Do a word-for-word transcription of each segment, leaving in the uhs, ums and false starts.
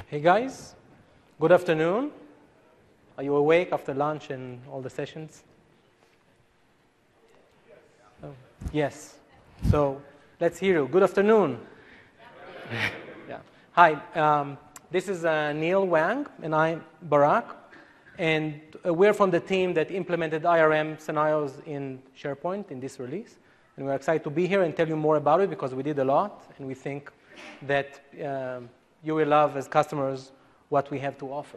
Hey guys, good afternoon. Are you awake after lunch and all the sessions? Oh, yes. So let's hear you. Good afternoon. Yeah. Hi, um, this is uh, Neil Wang, and I'm Barak. And uh, we're from the team that implemented I R M scenarios in SharePoint in this release. And we're excited to be here and tell you more about it because we did a lot, and we think that um, you will love, as customers, what we have to offer.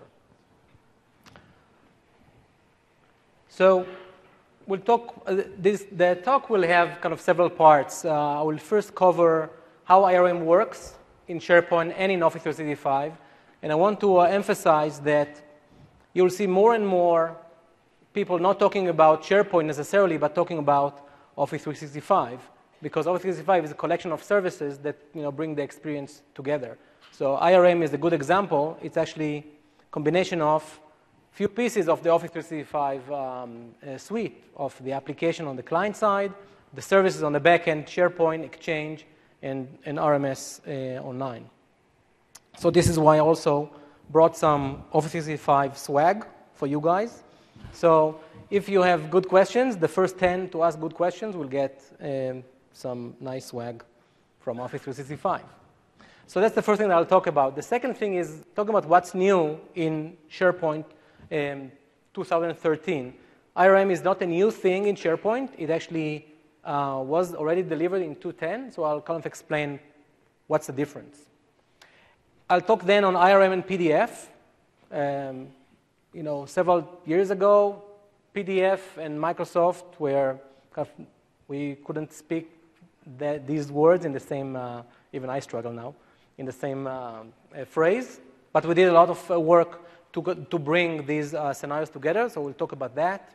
So we'll talk, uh, this, the talk will have kind of several parts. Uh, I will first cover how I R M works in SharePoint and in Office three sixty-five. And I want to uh, emphasize that you'll see more and more people not talking about SharePoint necessarily, but talking about Office three sixty-five, because Office three sixty-five is a collection of services that you know, bring the experience together. So I R M is a good example. It's actually a combination of few pieces of the Office three sixty-five um, uh, suite of the application on the client side, the services on the back end, SharePoint, Exchange, and, and R M S uh, online. So this is why I also brought some Office three sixty-five swag for you guys. So if you have good questions, the first ten to ask good questions will get um, some nice swag from Office three sixty-five. So that's the first thing that I'll talk about. The second thing is talking about what's new in SharePoint in two thousand thirteen. I R M is not a new thing in SharePoint. It actually uh, was already delivered in two point ten, so I'll kind of explain what's the difference. I'll talk then on I R M and P D F. Um, you know, several years ago, P D F and Microsoft were, kind of, we couldn't speak that, these words in the same, uh, even I struggle now, in the same uh, uh, phrase, but we did a lot of uh, work to, go, to bring these uh, scenarios together, so we'll talk about that.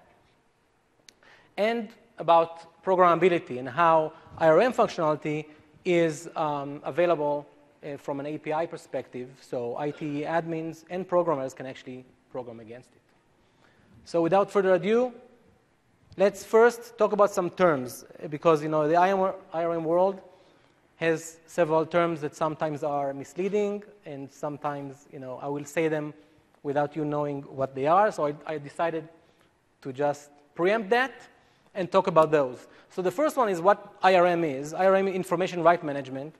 And about programmability and how I R M functionality is um, available uh, from an A P I perspective, so I T admins and programmers can actually program against it. So without further ado, let's first talk about some terms, because you know the I R M world has several terms that sometimes are misleading, and sometimes you know I will say them without you knowing what they are. So I, I decided to just preempt that and talk about those. So the first one is what I R M is. I R M, Information Right Management.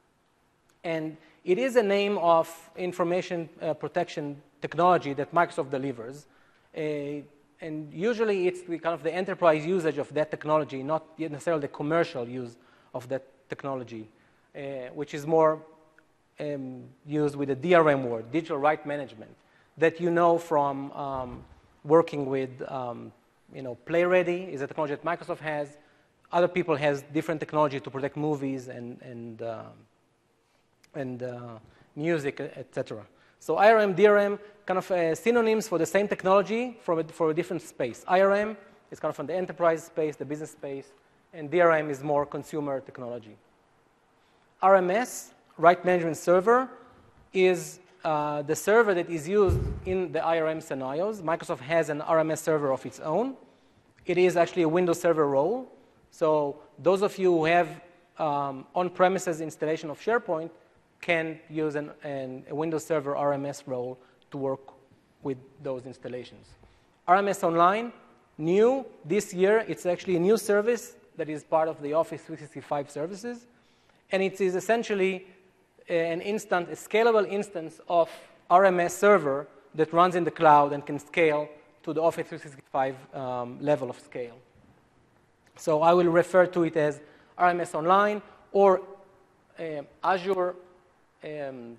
And it is a name of information uh, protection technology that Microsoft delivers. Uh, and usually it's the, kind of the enterprise usage of that technology, not necessarily the commercial use of that technology, uh, which is more um, used with the D R M word, Digital Right Management, that you know from um, working with, um, you know, PlayReady is a technology that Microsoft has. Other people has different technology to protect movies and, and, uh, and uh, music, et cetera. So I R M, D R M, kind of uh, synonyms for the same technology for a, for a different space. I R M is kind of from the enterprise space, the business space, and D R M is more consumer technology. R M S, Right Management Server, is uh, the server that is used in the I R M scenarios. Microsoft has an R M S server of its own. It is actually a Windows Server role. So those of you who have um, on-premises installation of SharePoint can use an, an, a Windows Server R M S role to work with those installations. R M S Online, new this year. It's actually a new service that is part of the Office three sixty-five services. And it is essentially an instant, a scalable instance of R M S server that runs in the cloud and can scale to the Office three sixty-five um, level of scale. So I will refer to it as R M S Online or uh, Azure Um,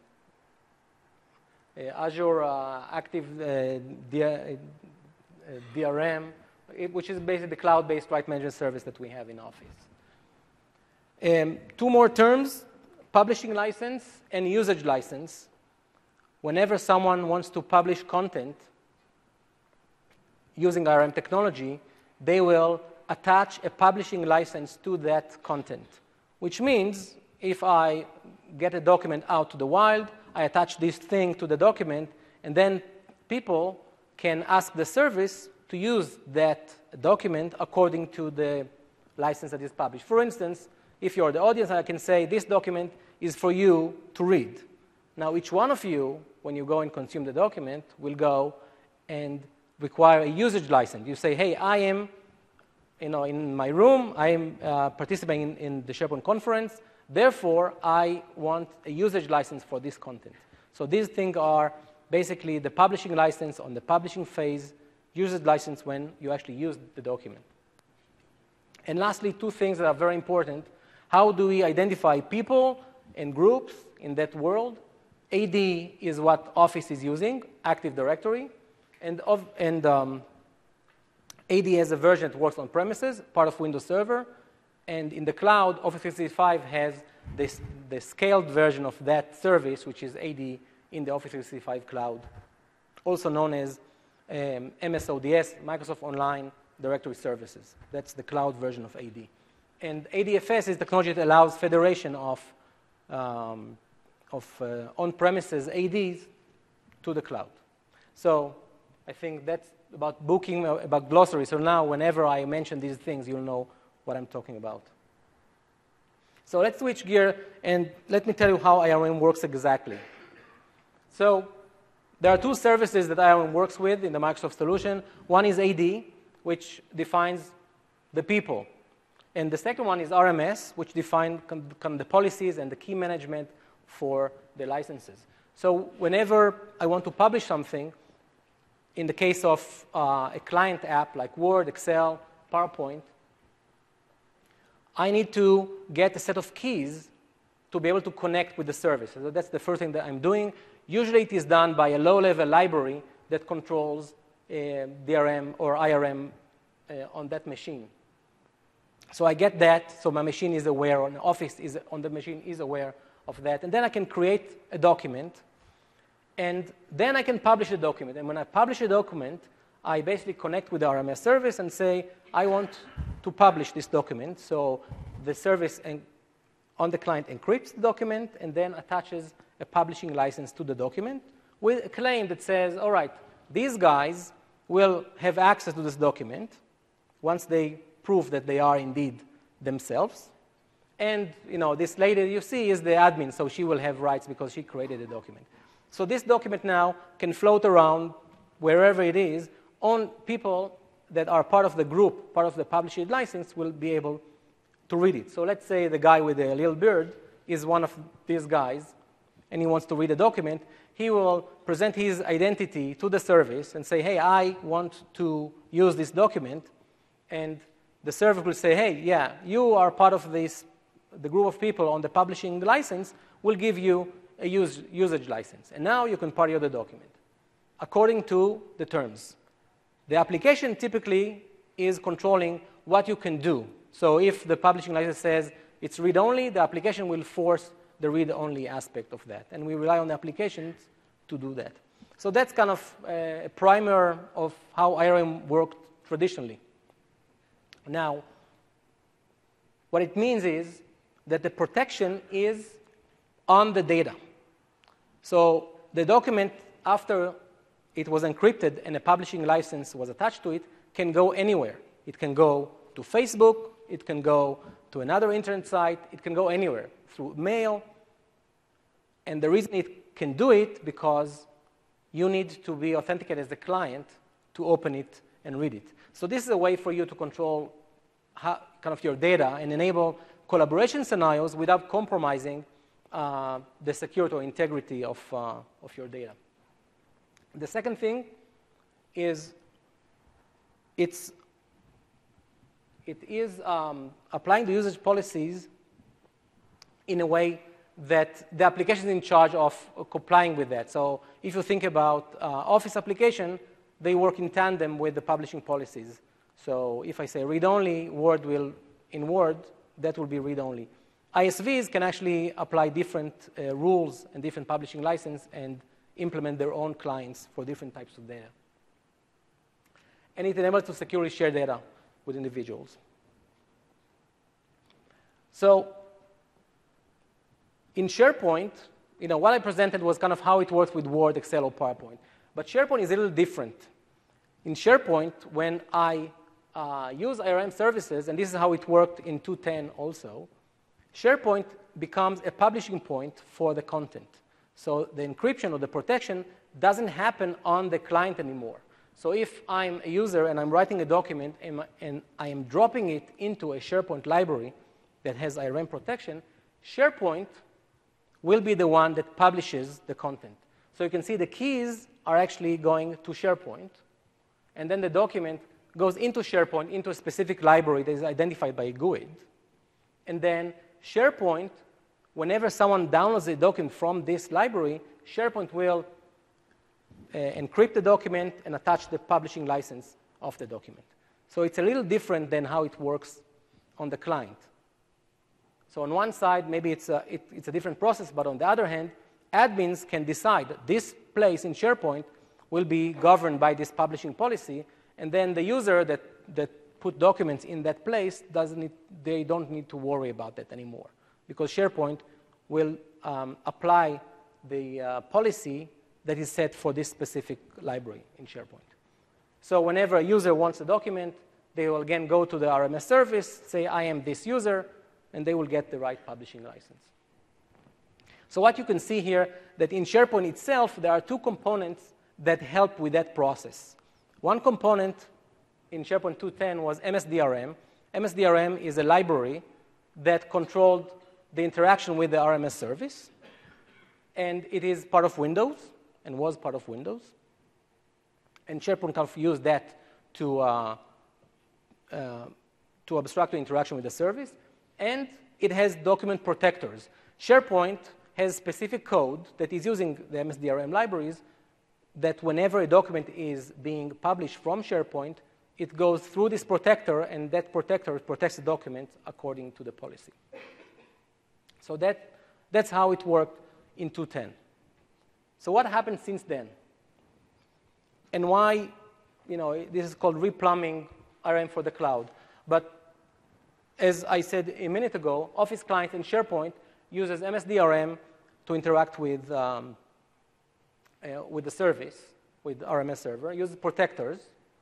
uh, Azure uh, Active uh, D R M, it, which is basically the cloud-based right management service that we have in Office. Um, two more terms, publishing license and usage license. Whenever someone wants to publish content using I R M technology, they will attach a publishing license to that content, which means if I get a document out to the wild, I attach this thing to the document, and then people can ask the service to use that document according to the license that is published. For instance, if you're the audience, I can say, this document is for you to read. Now, each one of you, when you go and consume the document, will go and require a usage license. You say, hey, I am you know, in my room, I am uh, participating in, in the SharePoint conference, therefore, I want a usage license for this content. So these things are basically the publishing license on the publishing phase, usage license when you actually use the document. And lastly, two things that are very important. How do we identify people and groups in that world? A D is what Office is using, Active Directory, and, of, and um, A D has a version that works on premises, part of Windows Server, and in the cloud, Office three sixty-five has this, the scaled version of that service, which is A D in the Office three sixty-five cloud, also known as um, M S O D S, Microsoft Online Directory Services. That's the cloud version of A D. And A D F S is technology that allows federation of, um, of uh, on-premises A Ds to the cloud. So I think that's about booking, uh, about glossary. So now whenever I mention these things, you'll know what I'm talking about. So let's switch gear, and let me tell you how I R M works exactly. So there are two services that I R M works with in the Microsoft solution. One is A D, which defines the people. And the second one is R M S, which defines the policies and the key management for the licenses. So whenever I want to publish something, in the case of uh, a client app like Word, Excel, PowerPoint, I need to get a set of keys to be able to connect with the service. So that's the first thing that I'm doing. Usually it is done by a low-level library that controls uh, D R M or I R M uh, on that machine. So I get that, so my machine is aware, or Office is, on the machine is aware of that. And then I can create a document, and then I can publish a document. And when I publish a document, I basically connect with the R M S service and say, I want to publish this document. So the service on the client encrypts the document and then attaches a publishing license to the document with a claim that says, all right, these guys will have access to this document once they prove that they are indeed themselves. And you know, this lady you see is the admin, so she will have rights because she created the document. So this document now can float around wherever it is. On people that are part of the group, part of the publishing license, will be able to read it. So let's say the guy with the little beard is one of these guys, and he wants to read a document. He will present his identity to the service and say, hey, I want to use this document. And the service will say, hey, yeah, you are part of this, the group of people on the publishing license will give you a use, usage license. And now you can party of the document according to the terms. The application typically is controlling what you can do. So if the publishing license says it's read-only, the application will force the read-only aspect of that. And we rely on the applications to do that. So that's kind of a primer of how I R M worked traditionally. Now, what it means is that the protection is on the data. So the document, after it was encrypted and a publishing license was attached to it, can go anywhere. It can go to Facebook. It can go to another internet site. It can go anywhere through mail. And the reason it can do it because you need to be authenticated as the client to open it and read it. So this is a way for you to control how, kind of your data and enable collaboration scenarios without compromising uh, the security or integrity of, uh, of your data. The second thing is it's, it is um, applying the usage policies in a way that the application is in charge of complying with that. So if you think about uh, Office application, they work in tandem with the publishing policies. So if I say read-only, Word will, in Word, that will be read-only. I S Vs can actually apply different uh, rules and different publishing license and implement their own clients for different types of data. And it enables to securely share data with individuals. So in SharePoint, you know, what I presented was kind of how it works with Word, Excel, or PowerPoint. But SharePoint is a little different. In SharePoint, when I uh, use I R M services, and this is how it worked in two ten also, SharePoint becomes a publishing point for the content. So the encryption or the protection doesn't happen on the client anymore. So if I'm a user and I'm writing a document and, and I am dropping it into a SharePoint library that has I R M protection, SharePoint will be the one that publishes the content. So you can see the keys are actually going to SharePoint, and then the document goes into SharePoint, into a specific library that is identified by a G U I D. And then SharePoint, whenever someone downloads a document from this library, SharePoint will uh, encrypt the document and attach the publishing license of the document. So it's a little different than how it works on the client. So on one side, maybe it's a, it, it's a different process, but on the other hand, admins can decide that this place in SharePoint will be governed by this publishing policy, and then the user that, that put documents in that place, doesn't need, they don't need to worry about that anymore, because SharePoint will um, apply the uh, policy that is set for this specific library in SharePoint. So whenever a user wants a document, they will again go to the R M S service, say, I am this user, and they will get the right publishing license. So what you can see here, that in SharePoint itself, there are two components that help with that process. One component in SharePoint two ten was M S D R M. M S D R M is a library that controlled the interaction with the R M S service. And it is part of Windows, and was part of Windows. And SharePoint kind of used that to, uh, uh, to abstract the interaction with the service. And it has document protectors. SharePoint has specific code that is using the M S D R M libraries that whenever a document is being published from SharePoint, it goes through this protector, and that protector protects the document according to the policy. So that, that's how it worked in two ten. So what happened since then? And why, you know, this is called replumbing R M for the cloud. But as I said a minute ago, Office Client and SharePoint uses M S D R M to interact with, um, uh, with the service, with the R M S server, uses protectors.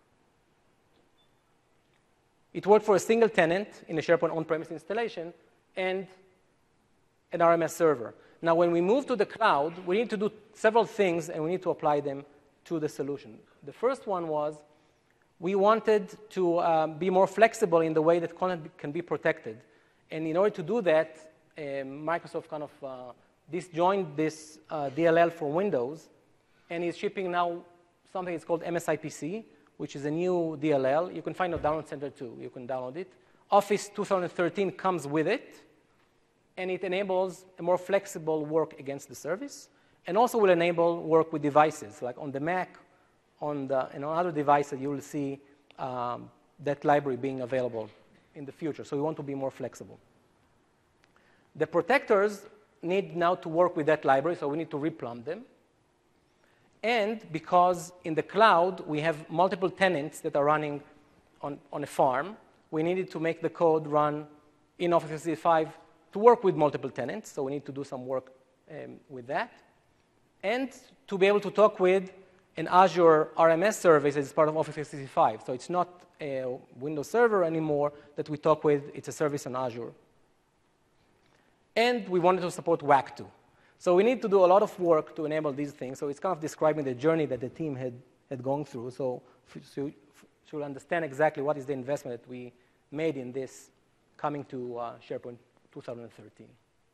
It worked for a single tenant in a SharePoint on-premise installation and an R M S server. Now, when we move to the cloud, we need to do several things, and we need to apply them to the solution. The first one was we wanted to um, be more flexible in the way that content can be protected. And in order to do that, uh, Microsoft kind of uh, disjoined this uh, D L L for Windows, and is shipping now something that's called M S I P C, which is a new D L L. You can find it on Download Center too. You can download it. Office two thousand thirteen comes with it, and it enables a more flexible work against the service, and also will enable work with devices, like on the Mac, on, the, and on other devices, you will see um, that library being available in the future. So we want to be more flexible. The protectors need now to work with that library, so we need to replumb them. And because in the cloud, we have multiple tenants that are running on, on a farm, we needed to make the code run in Office three sixty-five to work with multiple tenants, so we need to do some work um, with that. And to be able to talk with an Azure R M S service as part of Office three sixty-five. So it's not a Windows server anymore that we talk with, it's a service on Azure. And we wanted to support W A C too. So we need to do a lot of work to enable these things. So it's kind of describing the journey that the team had, had gone through. So, so you'll understand exactly what is the investment that we made in this coming to uh, SharePoint two thousand thirteen.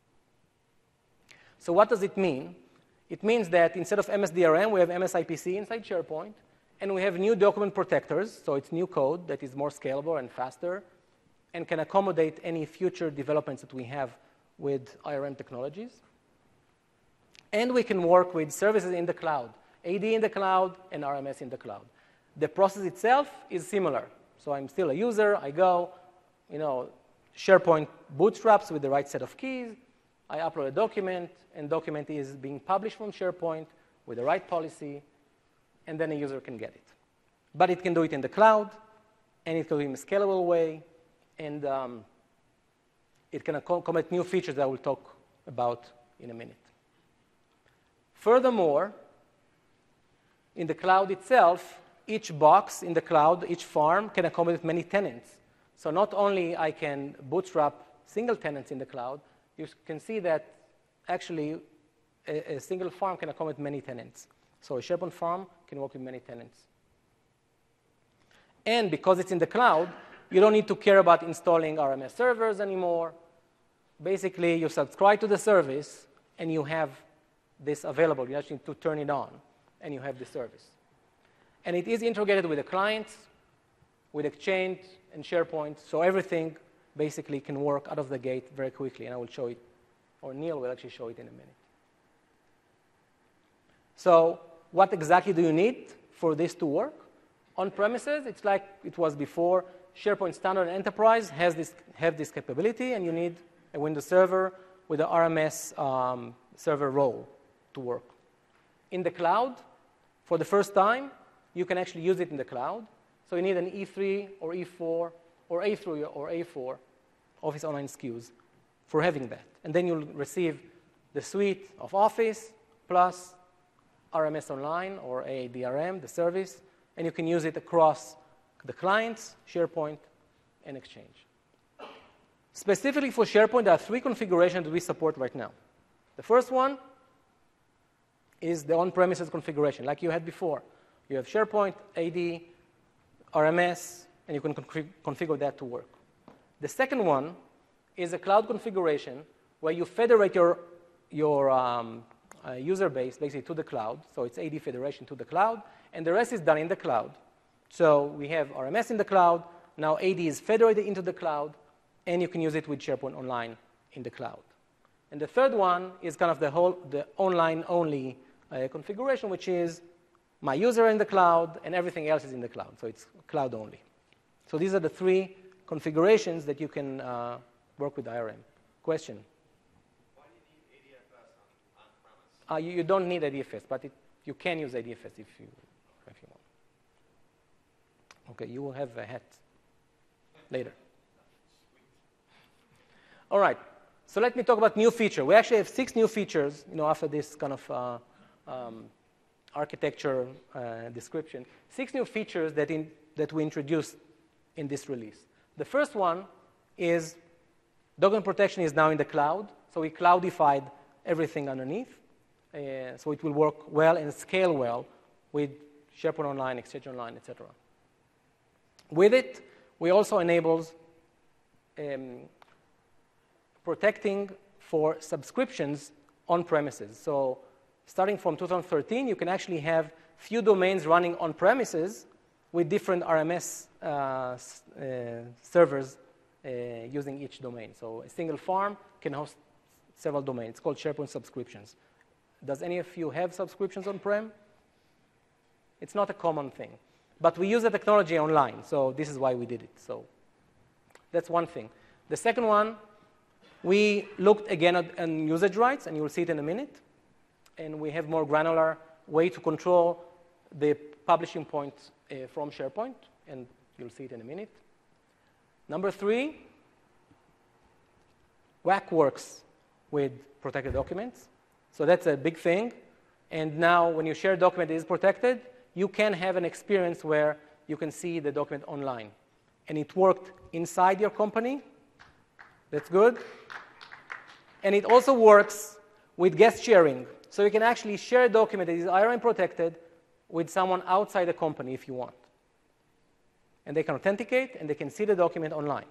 So what does it mean? It means that instead of M S D R M, we have M S I P C inside SharePoint, and we have new document protectors. So it's new code that is more scalable and faster and can accommodate any future developments that we have with I R M technologies. And we can work with services in the cloud, A D in the cloud and R M S in the cloud. The process itself is similar. So I'm still a user. I go, you know, SharePoint bootstraps with the right set of keys. I upload a document, and document is being published from SharePoint with the right policy, and then a user can get it. But it can do it in the cloud, and it can do it in a scalable way, and um, it can accommodate new features that I will talk about in a minute. Furthermore, in the cloud itself, each box in the cloud, each farm, can accommodate many tenants. So not only I can bootstrap single tenants in the cloud, you can see that actually a, a single farm can accommodate many tenants. So a SharePoint farm can work with many tenants. And because it's in the cloud, you don't need to care about installing R M S servers anymore. Basically, you subscribe to the service, and you have this available. You actually need to turn it on, and you have the service. And it is integrated with the clients, with Exchange and SharePoint, so everything basically can work out of the gate very quickly, and I will show it, or Neil will actually show it in a minute. So what exactly do you need for this to work? On premises, it's like it was before. SharePoint Standard Enterprise has this, have this capability, and you need a Windows Server with an R M S um, server role to work. In the cloud, for the first time, you can actually use it in the cloud. So you need an E three or E four or A three or A four Office Online S K Us for having that. And then you'll receive the suite of Office plus R M S Online or A A D R M, the service, and you can use it across the clients, SharePoint, and Exchange. Specifically for SharePoint, there are three configurations that we support right now. The first one is the on-premises configuration, like you had before. You have SharePoint, A D, R M S, and you can config configure that to work. The second one is a cloud configuration where you federate your, your um, uh, user base basically to the cloud. So it's A D federation to the cloud, and the rest is done in the cloud. So we have R M S in the cloud. Now A D is federated into the cloud, and you can use it with SharePoint Online in the cloud. And the third one is kind of the whole the online-only uh, configuration, which is my user in the cloud, and everything else is in the cloud. So it's cloud only. So these are the three configurations that you can uh, work with I R M. Question? Why do you need A D F S on, on premise? Uh, you, you don't need A D F S, but it, you can use A D F S if you, if you want. OK, you will have a hat later. All right. So let me talk about new feature. We actually have six new features, you know, after this kind of uh, um, architecture uh, description. Six new features that, in, that we introduced in this release. The first one is document protection is now in the cloud. So we cloudified everything underneath. Uh, so it will work well and scale well with SharePoint Online, Exchange Online, et cetera. With it, we also enables um, protecting for subscriptions on premises. So starting from two thousand thirteen, you can actually have few domains running on premises with different R M S uh, uh, servers uh, using each domain. So a single farm can host several domains. It's called SharePoint subscriptions. Does any of you have subscriptions on-prem? It's not a common thing. But we use the technology online, so this is why we did it. So that's one thing. The second one, we looked again at, at usage rights, and you'll see it in a minute. And we have more granular way to control the publishing points uh, from SharePoint, and you'll see it in a minute. Number three, W A C works with protected documents. So that's a big thing. And now when you share a document that is protected, you can have an experience where you can see the document online. And it worked inside your company. That's good. And it also works with guest sharing. So you can actually share a document that is I R M protected with someone outside the company if you want. And they can authenticate, and they can see the document online.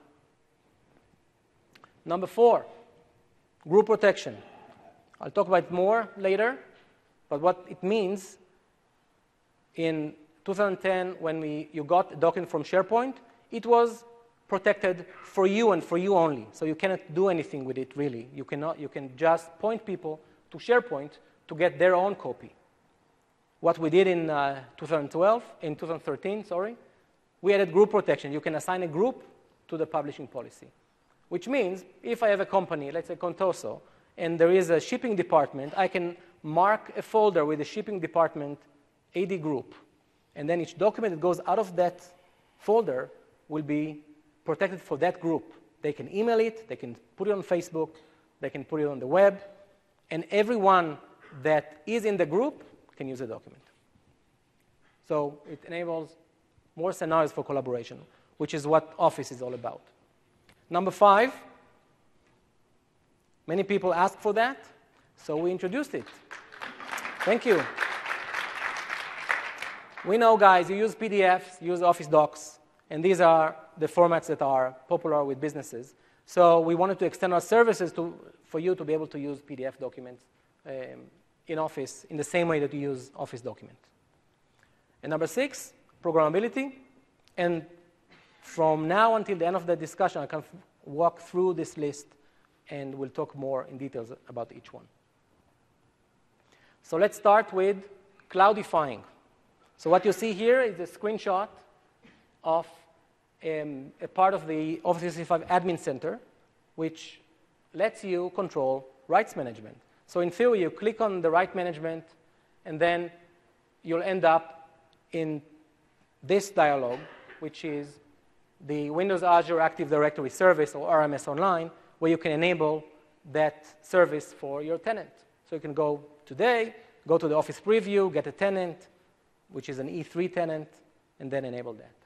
Number four, group protection. I'll talk about it more later, but what it means, in two thousand ten, when we, you got a document from SharePoint, it was protected for you and for you only. So you cannot do anything with it, really. You cannot. You can just point people to SharePoint to get their own copy. What we did in uh, two thousand twelve, in two thousand thirteen, sorry, we added group protection. You can assign a group to the publishing policy, which means if I have a company, let's say Contoso, and there is a shipping department, I can mark a folder with the shipping department A D group, and then each document that goes out of that folder will be protected for that group. They can email it, they can put it on Facebook, they can put it on the web, and everyone that is in the group can use the document. So it enables more scenarios for collaboration, which is what Office is all about. Number five, many people ask for that. So we introduced it. Thank you. We know, guys, you use P D Fs, you use Office docs, and these are the formats that are popular with businesses. So we wanted to extend our services to, for you to be able to use P D F documents um, in Office in the same way that you use Office document. And number six, programmability. And from now until the end of the discussion, I can walk through this list, and we'll talk more in details about each one. So let's start with cloudifying. So what you see here is a screenshot of um, a part of the Office three sixty-five Admin Center, which lets you control rights management. So in theory, you click on the right management, and then you'll end up in this dialog, which is the Windows Azure Active Directory service, or R M S Online, where you can enable that service for your tenant. So you can go today, go to the Office preview, get a tenant, which is an E three tenant, and then enable that.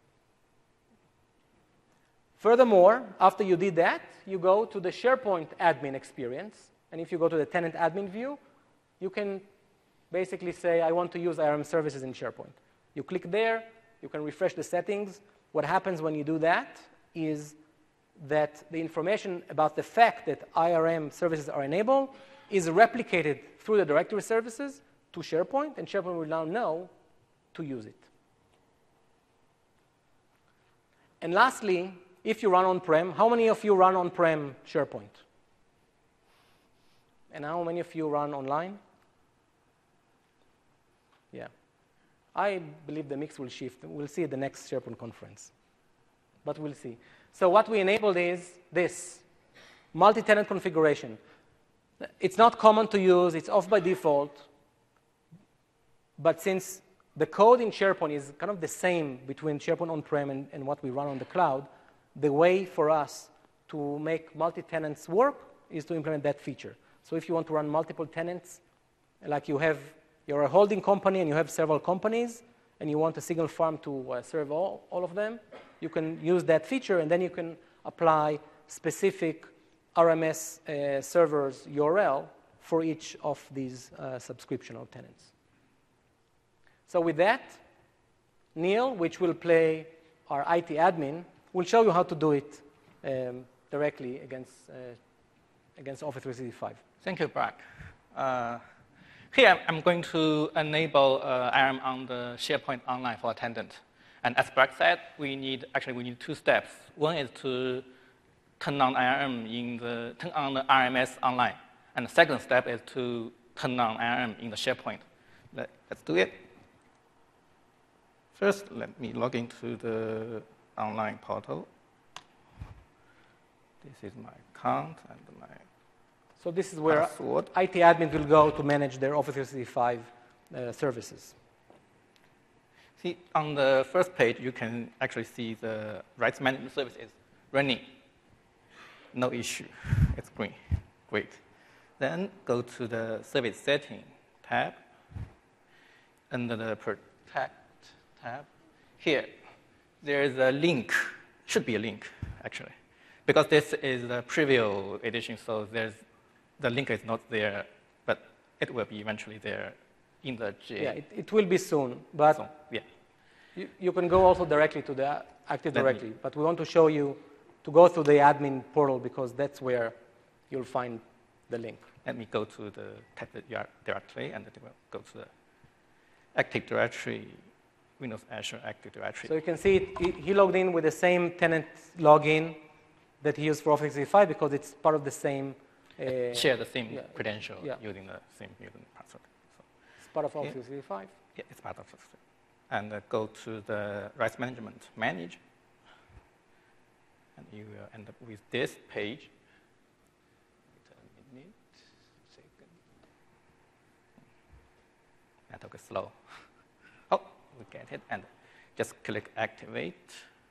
Furthermore, after you did that, you go to the SharePoint admin experience. And if you go to the tenant admin view, you can basically say, I want to use I R M services in SharePoint. You click there. You can refresh the settings. What happens when you do that is that the information about the fact that I R M services are enabled is replicated through the directory services to SharePoint, and SharePoint will now know to use it. And lastly, if you run on-prem, how many of you run on-prem SharePoint? And how many of you run online? Yeah. I believe the mix will shift. We'll see at the next SharePoint conference. But we'll see. So what we enabled is this, multi-tenant configuration. It's not common to use. It's off by default. But since the code in SharePoint is kind of the same between SharePoint on-prem and, and what we run on the cloud, the way for us to make multi-tenants work is to implement that feature. So if you want to run multiple tenants, like you have, you're a holding company and you have several companies, and you want a single farm to uh, serve all, all of them, you can use that feature, and then you can apply specific R M S uh, servers U R L for each of these uh, subscriptional tenants. So with that, Neil, which will play our I T admin, will show you how to do it um, directly against, uh, against Office three sixty-five. Thank you, Brad. Uh, here, I'm going to enable uh, I R M on the SharePoint Online for attendant. And as Brad said, we need, actually, we need two steps. One is to turn on I R M in the, turn on the R M S Online. And the second step is to turn on I R M in the SharePoint. Let, let's do it. First, let me log into the online portal. This is my account and my So this is where password. I T admin will go to manage their Office three sixty-five uh, services. See, on the first page, you can actually see the rights management service is running. No issue. It's green. Great. Then go to the service setting tab. Under the protect tab. Here, there is a link. Should be a link, actually. Because this is the preview edition, so there's, the link is not there, but it will be eventually there in the G A. Yeah, it, it will be soon, but So, yeah. you, you can go also directly to the Active Let Directory. me- But we want to show you to go through the admin portal because that's where you'll find the link. Let me go to the Active Directory, and it will go to the Active Directory, Windows Azure Active Directory. So you can see it, he- he logged in with the same tenant login that he used for Office three sixty-five because it's part of the same. Uh, Share the same yeah, credential yeah. using the same username and password. So, It's part of Office Yeah. three sixty-five. yeah, it's part of the system. And uh, go to the rights management, manage, and you will end up with this page. Wait a minute, second. That took slow. Oh, we get it, and just click activate.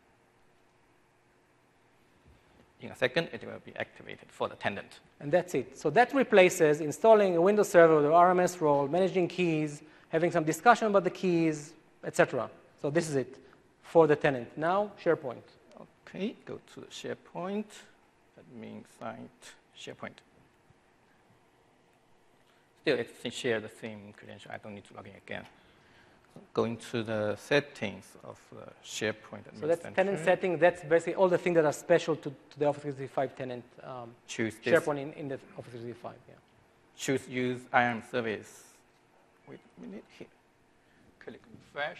In a second, it will be activated for the tenant. And that's it. So that replaces installing a Windows server with an R M S role, managing keys, having some discussion about the keys, et cetera. So this is it for the tenant. Now, SharePoint. Okay, go to the SharePoint. That means site SharePoint. still it's share the same credential. I don't need to log in again. Going to the settings of the SharePoint So that's tenant setting. That's basically all the things that are special to, to the Office three sixty-five tenant um, Choose this. SharePoint in, in the Office three sixty-five. Yeah. Choose use I A M service. Wait a minute here. Click refresh.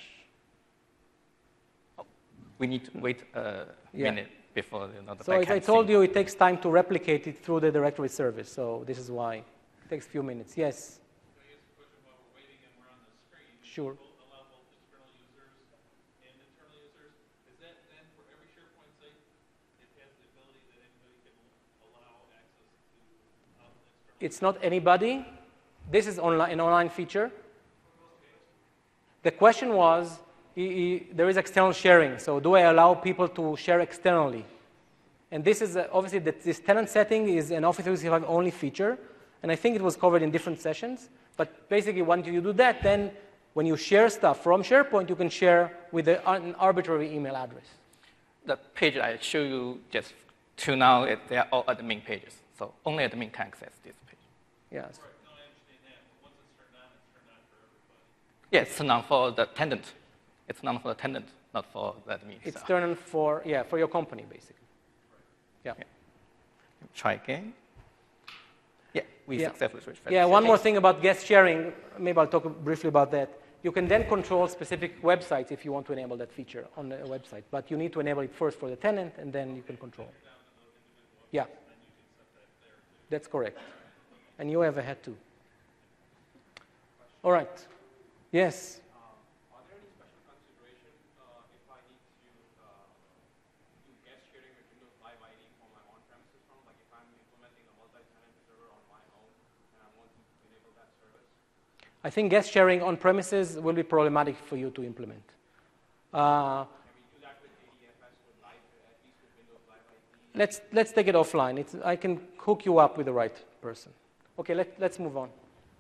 Oh, we need to wait a Yeah. minute before another. So as I told you, it takes time to replicate it through the directory service. So this is why it takes a few minutes. Yes. Can I ask a question while we're waiting and we're on the screen? Sure. Will allow both external users and internal users. Is that then for every SharePoint site, it has the ability that anybody can allow access to out external? It's not anybody. This is online, an online feature. The question was, e- e- there is external sharing. So do I allow people to share externally? And this is uh, obviously that this tenant setting is an Office three sixty-five only feature. And I think it was covered in different sessions. But basically, once you do that, then when you share stuff from SharePoint, you can share with a, an arbitrary email address. The page I show you just to now, it, they are all admin pages. So only admin can access this page. Yes. Right, no, I understand that. But once it's turned on, it's turned on for everybody. Yes, it's not for the tenant. It's not for the tenant, not for the admin. It's so. turned on for, yeah, for your company, basically. Yeah. Yeah. Try again. Yeah, we Yeah. successfully switched. Yeah, one more thing about guest sharing. Maybe I'll talk briefly about that. You can then control specific websites if you want to enable that feature on the website. But you need to enable it first for the tenant, and then you can control. Yeah. That's correct. And you have a hat too. All right. Yes. Are there any special consideration uh, if I need to uh, do guest sharing with Windows Live I D for my on-premises phone? Like if I'm implementing a multi-tenant server on my own and I want to enable that service? I think guest sharing on premises will be problematic for you to implement. Uh, Can we do that with A D F S with Live, at least with Windows Live I D? let's, let's take it offline. It's, I can hook you up with the right person. Okay, let, let's move on.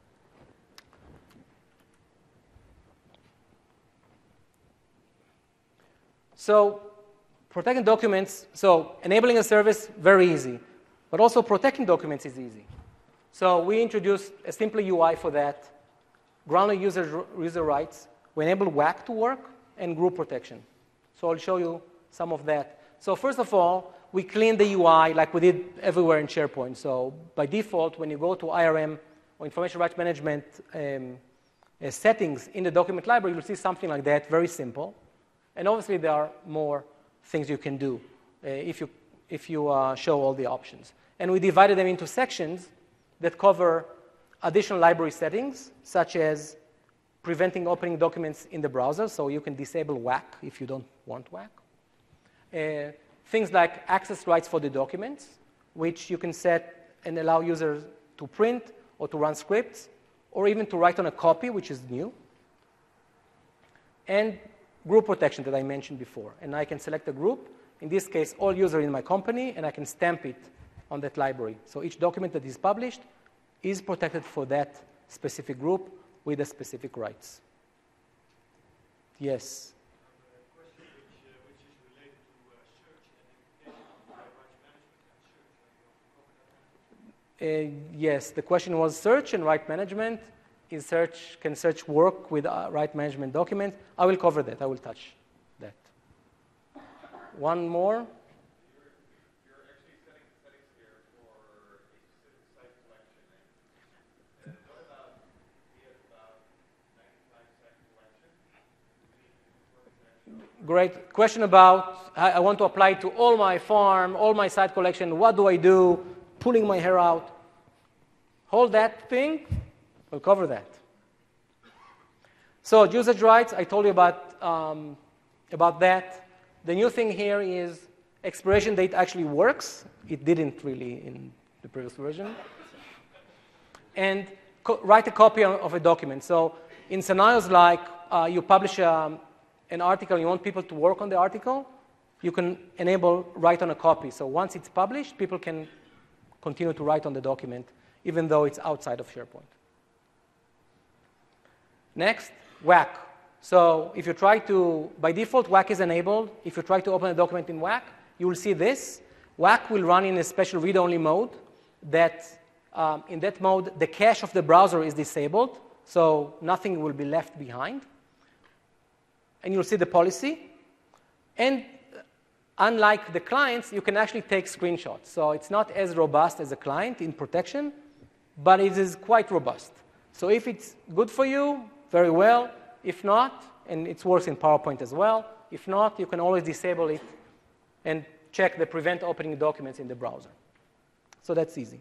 So protecting documents, so enabling a service, very easy. But also protecting documents is easy. So we introduced a simple U I for that, grounded user, user rights. We enable W A C to work and group protection. So I'll show you some of that. So first of all, we clean the U I like we did everywhere in SharePoint. So by default, when you go to I R M or Information Rights Management um, uh, settings in the document library, you'll see something like that, very simple. And obviously, there are more things you can do uh, if you, if you uh, show all the options. And we divided them into sections that cover additional library settings, such as preventing opening documents in the browser, so you can disable W A C if you don't want W A C. Uh, things like access rights for the documents, which you can set and allow users to print or to run scripts, or even to write on a copy, which is new. And group protection that I mentioned before. And I can select a group, in this case, all users in my company, and I can stamp it on that library. So each document that is published is protected for that specific group with the specific rights. Yes? A question which, uh, which is related to uh, search and implication of rights management and search. Can you comment on that? Uh, yes, the question was search and right management. Is search, can search work with uh, right management documents? I will cover that. I will touch that. One more. You're, you're actually setting the settings here for a specific site collection. And what about, we have about ninety-five site collection? Great question about, I, I want to apply to all my farm, all my site collection. What do I do? Pulling my hair out. Hold that thing. We'll cover that. So usage rights, I told you about, um, about that. The new thing here is expiration date actually works. It didn't really in the previous version. And co- write a copy of a document. So in scenarios like uh, you publish um, an article, you want people to work on the article, you can enable write on a copy. So once it's published, people can continue to write on the document, even though it's outside of SharePoint. Next, W A C. So if you try to, by default, W A C is enabled. If you try to open a document in W A C, you will see this. W A C will run in a special read-only mode that um, in that mode, the cache of the browser is disabled, so nothing will be left behind. And you'll see the policy. And unlike the clients, you can actually take screenshots. So it's not as robust as a client in protection, but it is quite robust. So if it's good for you, very well. If not, and it works in PowerPoint as well, if not, you can always disable it and check the prevent opening documents in the browser. So that's easy.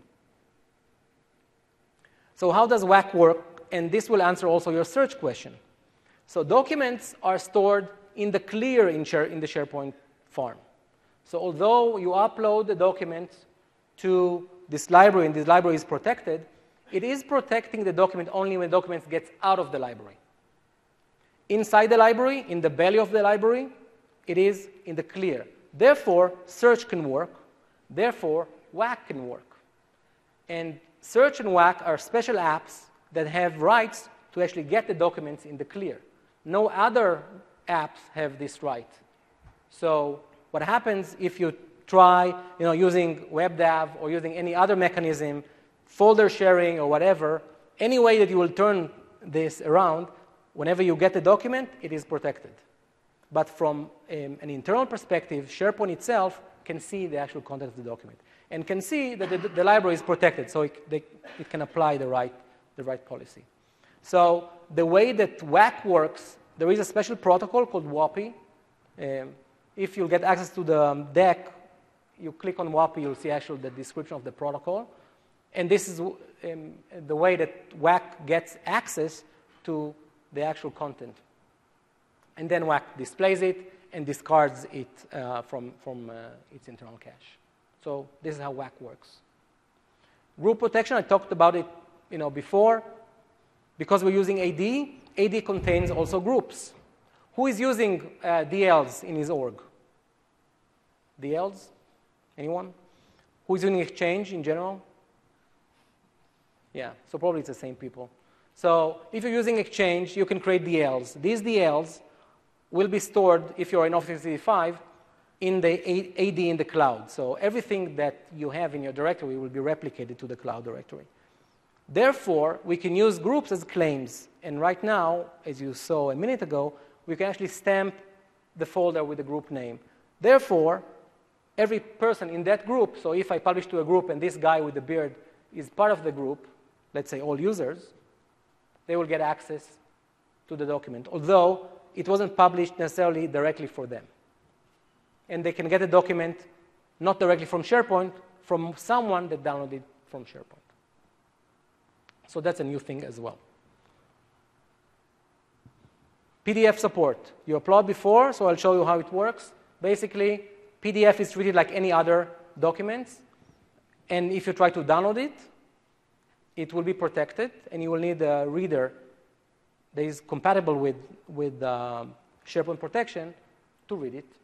So how does W A C work? And this will answer also your search question. So documents are stored in the clear in, share, in the SharePoint farm. So although you upload the document to this library, and this library is protected, it is protecting the document only when the document gets out of the library. Inside the library, in the belly of the library, it is in the clear. Therefore, search can work. Therefore, W A C can work. And search and W A C are special apps that have rights to actually get the documents in the clear. No other apps have this right. So what happens if you try you know, using WebDAV or using any other mechanism, folder sharing or whatever, any way that you will turn this around, whenever you get the document, it is protected. But from um, an internal perspective, SharePoint itself can see the actual content of the document and can see that the, the library is protected, so it, they, it can apply the right, the right policy. So the way that W A C works, there is a special protocol called W A P I. Um, if you get access to the um, deck, you click on W A P I, you'll see actually the description of the protocol. And this is um, the way that W A C gets access to the actual content. And then W A C displays it and discards it uh, from, from uh, its internal cache. So this is how W A C works. Group protection, I talked about it you know, before. Because we're using A D, A D contains also groups. Who is using uh, D Ls in his org? D Ls? Anyone? Who is using Exchange in general? Yeah, so probably it's the same people. So if you're using Exchange, you can create D Ls. These D Ls will be stored, if you're in Office three sixty-five, in the A D in the cloud. So everything that you have in your directory will be replicated to the cloud directory. Therefore, we can use groups as claims. And right now, as you saw a minute ago, we can actually stamp the folder with the group name. Therefore, every person in that group, so if I publish to a group and this guy with the beard is part of the group, let's say all users, they will get access to the document, although it wasn't published necessarily directly for them. And they can get the document not directly from SharePoint, from someone that downloaded from SharePoint. So that's a new thing as well. P D F support. You upload before, so I'll show you how it works. Basically, P D F is treated like any other documents. And if you try to download it, it will be protected, and you will need a reader that is compatible with, with uh, SharePoint protection to read it.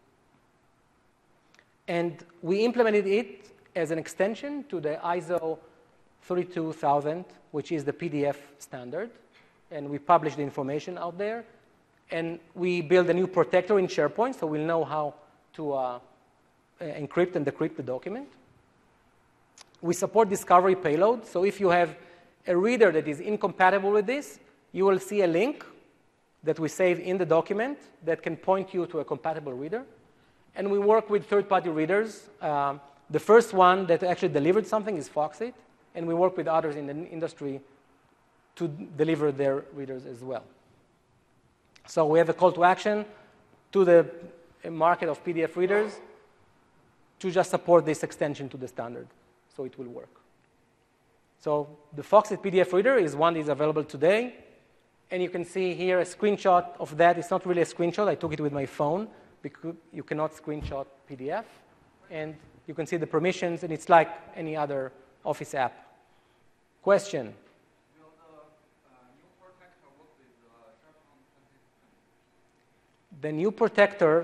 And we implemented it as an extension to the I S O thirty-two thousand, which is the P D F standard. And we publish the information out there. And we build a new protector in SharePoint, so we'll know how to uh, encrypt and decrypt the document. We support discovery payload. So if you have a reader that is incompatible with this, you will see a link that we save in the document that can point you to a compatible reader. And we work with third-party readers. Um, the first one that actually delivered something is Foxit. And we work with others in the industry to deliver their readers as well. So we have a call to action to the market of P D F readers to just support this extension to the standard, so it will work. So the Foxit P D F reader is one that is available today. And you can see here a screenshot of that. It's not really a screenshot. I took it with my phone, because you cannot screenshot P D F. And you can see the permissions, and it's like any other Office app. Question? Will the uh, new protector work with uh, SharePoint twenty ten? The new protector,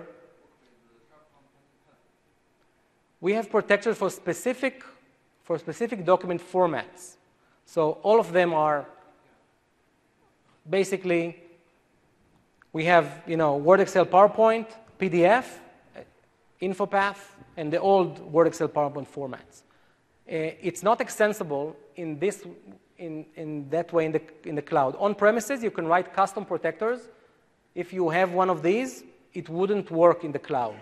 we have protectors for specific, for specific document formats. So all of them are basically, we have you know, Word, Excel, PowerPoint, P D F, InfoPath, and the old Word, Excel, PowerPoint formats. Uh, it's not extensible in this, in, in that way in the, in the cloud. On premises, you can write custom protectors. If you have one of these, it wouldn't work in the cloud.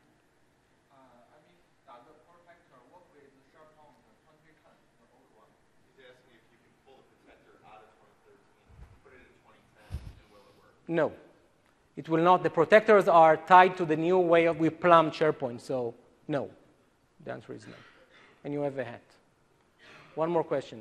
No, it will not. The protectors are tied to the new way of we plumbed SharePoint, so no. The answer is no. And you have a hat. One more question.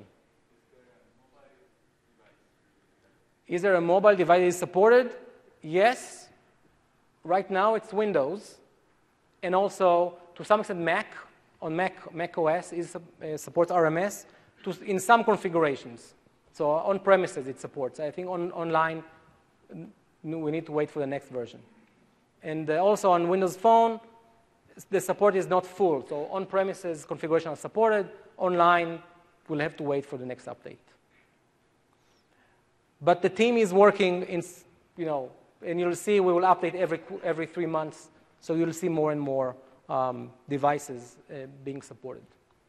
Is there a mobile device that is supported? Yes. Right now it's Windows, and also to some extent Mac. On Mac, Mac O S is, uh, supports R M S to, in some configurations. So on premises it supports. I think on online we need to wait for the next version. And uh, also on Windows Phone, the support is not full. So on-premises configuration are supported. Online, we'll have to wait for the next update. But the team is working in, you know, and you'll see we will update every, every three months. So you'll see more and more um, devices uh, being supported.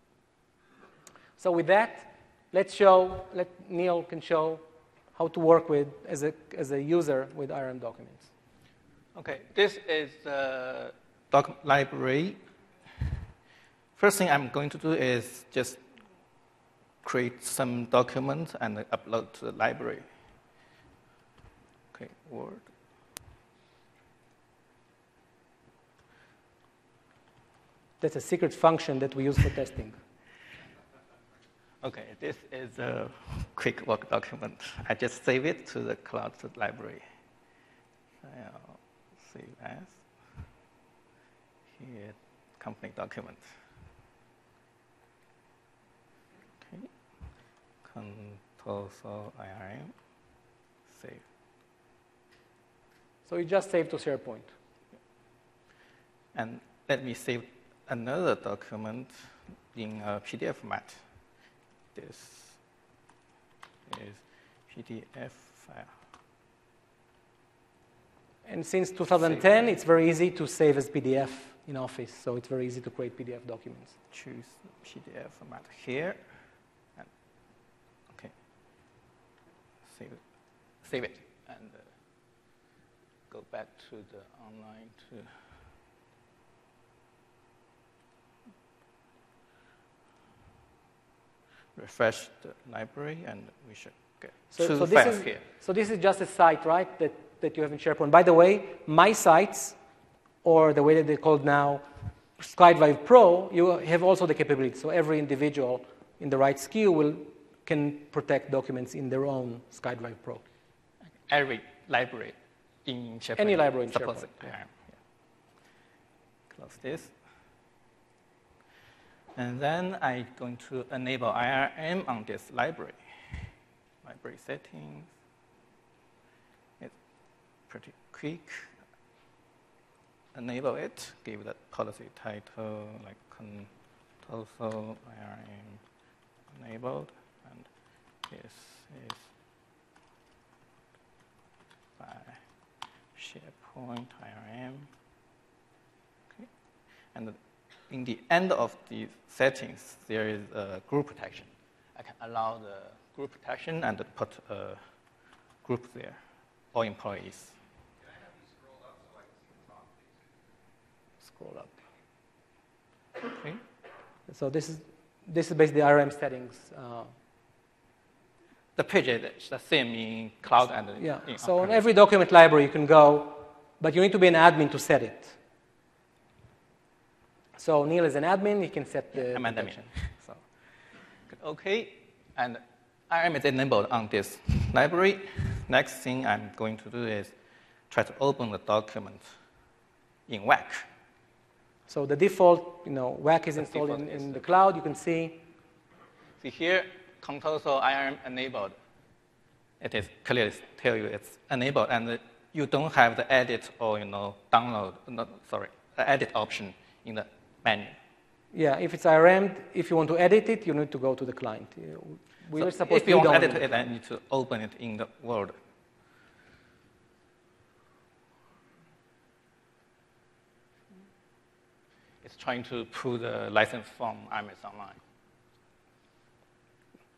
So with that, let's show, let Neil can show how to work with, as a, as a user with I R M documents. Okay, this is the doc library. First thing I'm going to do is just create some documents and upload to the library. Okay, Word. That's a secret function that we use for testing. Okay, this is a quick work document. I just save it to the cloud to the library. I'll save as. Here, company document. Okay, Control so I R M, save. So you just save to SharePoint. And let me save another document in a P D F format. This is P D F file. And since two thousand ten, save. It's very easy to save as P D F in Office. So it's very easy to create P D F documents. Choose P D F format here. And okay. Save it. Save it. And uh, go back to the online to. Refresh the library, and we should get so, two so this files is, here. So this is just a site, right, that, that you have in SharePoint. By the way, my sites, or the way that they're called now, SkyDrive Pro, you have also the capability. So every individual in the right S K U will, can protect documents in their own SkyDrive Pro. Every library in SharePoint. Any library in supports SharePoint. It. Yeah. Yeah. Close this. And then I'm going to enable I R M on this library. Library settings. It's pretty quick. Enable it. Give the policy title like Contoso I R M enabled. And this is by SharePoint I R M. Okay. And in the end of the settings, there is a group protection. I can allow the group protection and put a group there, all employees. Can I have you scroll up so I can see the top, please? Scroll up. Okay. So this is, this is basically I R M settings. Uh, the page is the same in cloud and yeah. in So on on-premise. every document library you can go, but you need to be an admin to set it. So Neil is an admin, he can set the I'm an admin. protection. So, okay, and I R M is enabled on this library. Next thing I'm going to do is try to open the document in W A C. So the default, you know, W A C is The installed in, default is in the cloud. You can see. See here, Contoso I R M enabled. It is clearly tell you it's enabled, and you don't have the edit or you know download. No, sorry, the edit option in the menu. Yeah, if it's I R M'd, if you want to edit it, you need to go to the client. We So were supposed if you to want to download edit it, I need to open it in the Word. It's trying to pull the license from I M S Online.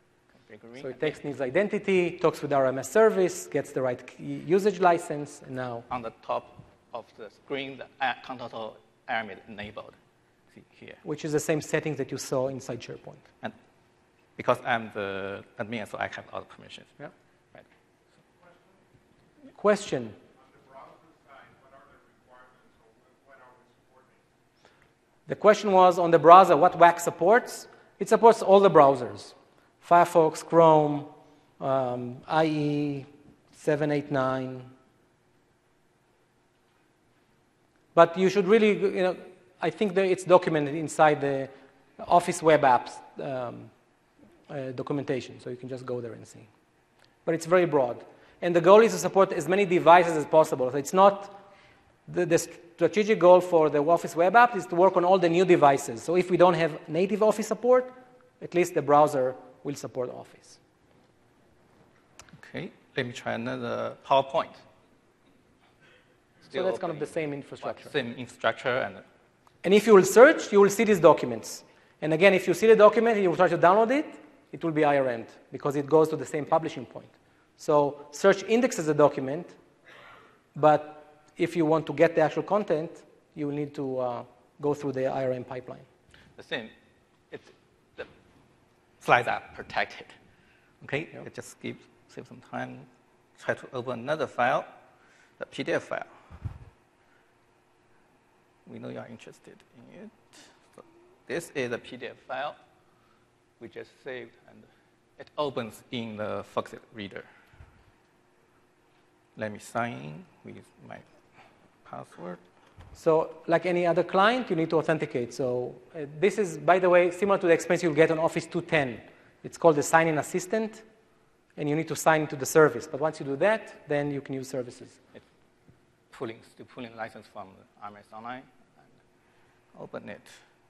Green. So it takes Neil's identity, talks with R M S service, gets the right key usage license, and now On the top of the screen, the uh, Contactor A R M is enabled. See here. which is the same settings that you saw inside SharePoint. And because I'm the admin, so I have all the permissions. Yeah. Right. Question. On the browser side, what are the requirements or what are we supporting? The question was on the browser, what W A C supports? It supports all the browsers. Firefox, Chrome, um, I E, seven, eight, nine. But you should really, you know, I think that it's documented inside the Office web apps um, uh, documentation, so you can just go there and see. But it's very broad. And the goal is to support as many devices as possible. So it's not, the, the strategic goal for the Office web app is to work on all the new devices. So if we don't have native Office support, at least the browser will support Office. Okay, let me try another PowerPoint. So that's kind of the same infrastructure. Same infrastructure and And if you will search, you will see these documents. And again, if you see the document and you will try to download it, it will be I R M'd because it goes to the same publishing point. So search indexes the document, but if you want to get the actual content, you will need to uh, go through the I R M pipeline. the same. It's, the slides are protected. Okay, Yep. it just give, save some time. Try to open another file, the P D F file. We know you are interested in it. So this is a P D F file we just saved, and it opens in the Foxit reader. Let me sign in with my password. So like any other client, you need to authenticate. So uh, this is, by the way, similar to the experience you'll get on Office two ten. It's called the sign-in assistant, and you need to sign into the service. But once you do that, then you can use services. It's pulling, still pulling license from the R M S Online. And open it.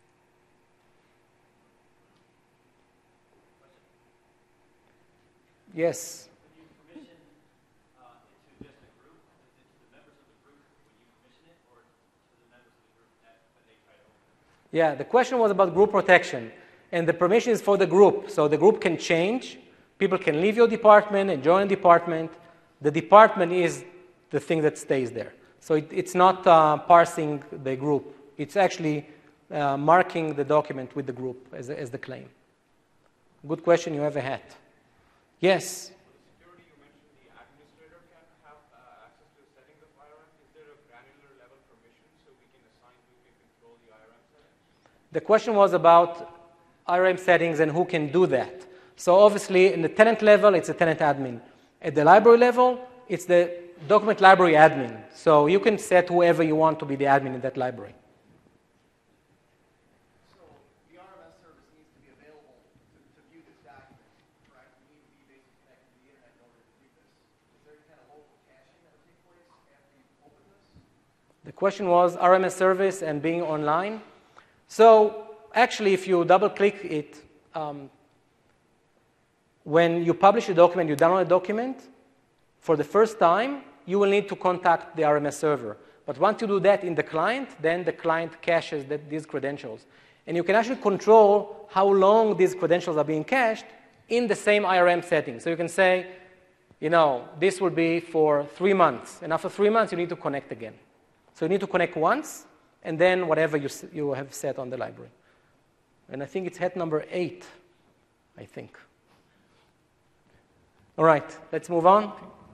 Yes. When you permission uh, into just a group, is it to the members of the group when you permission it, or to the members of the group that when they try to open it? Yeah, the question was about group protection. And the permission is for the group. So the group can change. People can leave your department and join a department. The department is the thing that stays there. So it, it's not uh, parsing the group. It's actually uh, marking the document with the group as, as the claim. Good question. You have a hat. Yes? For the security, you mentioned the administrator can have uh, access to the settings of I R M. Is there a granular level permission so we can assign who can control the I R M settings? The question was about I R M settings and who can do that. So obviously, in the tenant level, it's a tenant admin. At the library level, it's the document library admin. So you can set whoever you want to be the admin in that library. So the R M S service needs to be available to, to view this document, correct? You need to be basically connected to the internet in order to do this. Is there any kind of local caching that would take place after you open this? The question was R M S service and being online. So actually, if you double-click it, um, when you publish a document, you download a document, for the first time, you will need to contact the R M S server. But once you do that in the client, then the client caches that, these credentials. And you can actually control how long these credentials are being cached in the same I R M setting. So you can say, you know, this will be for three months. And after three months, you need to connect again. So you need to connect once, and then whatever you, you have set on the library. And I think it's hat number eight, I think. All right, let's move on.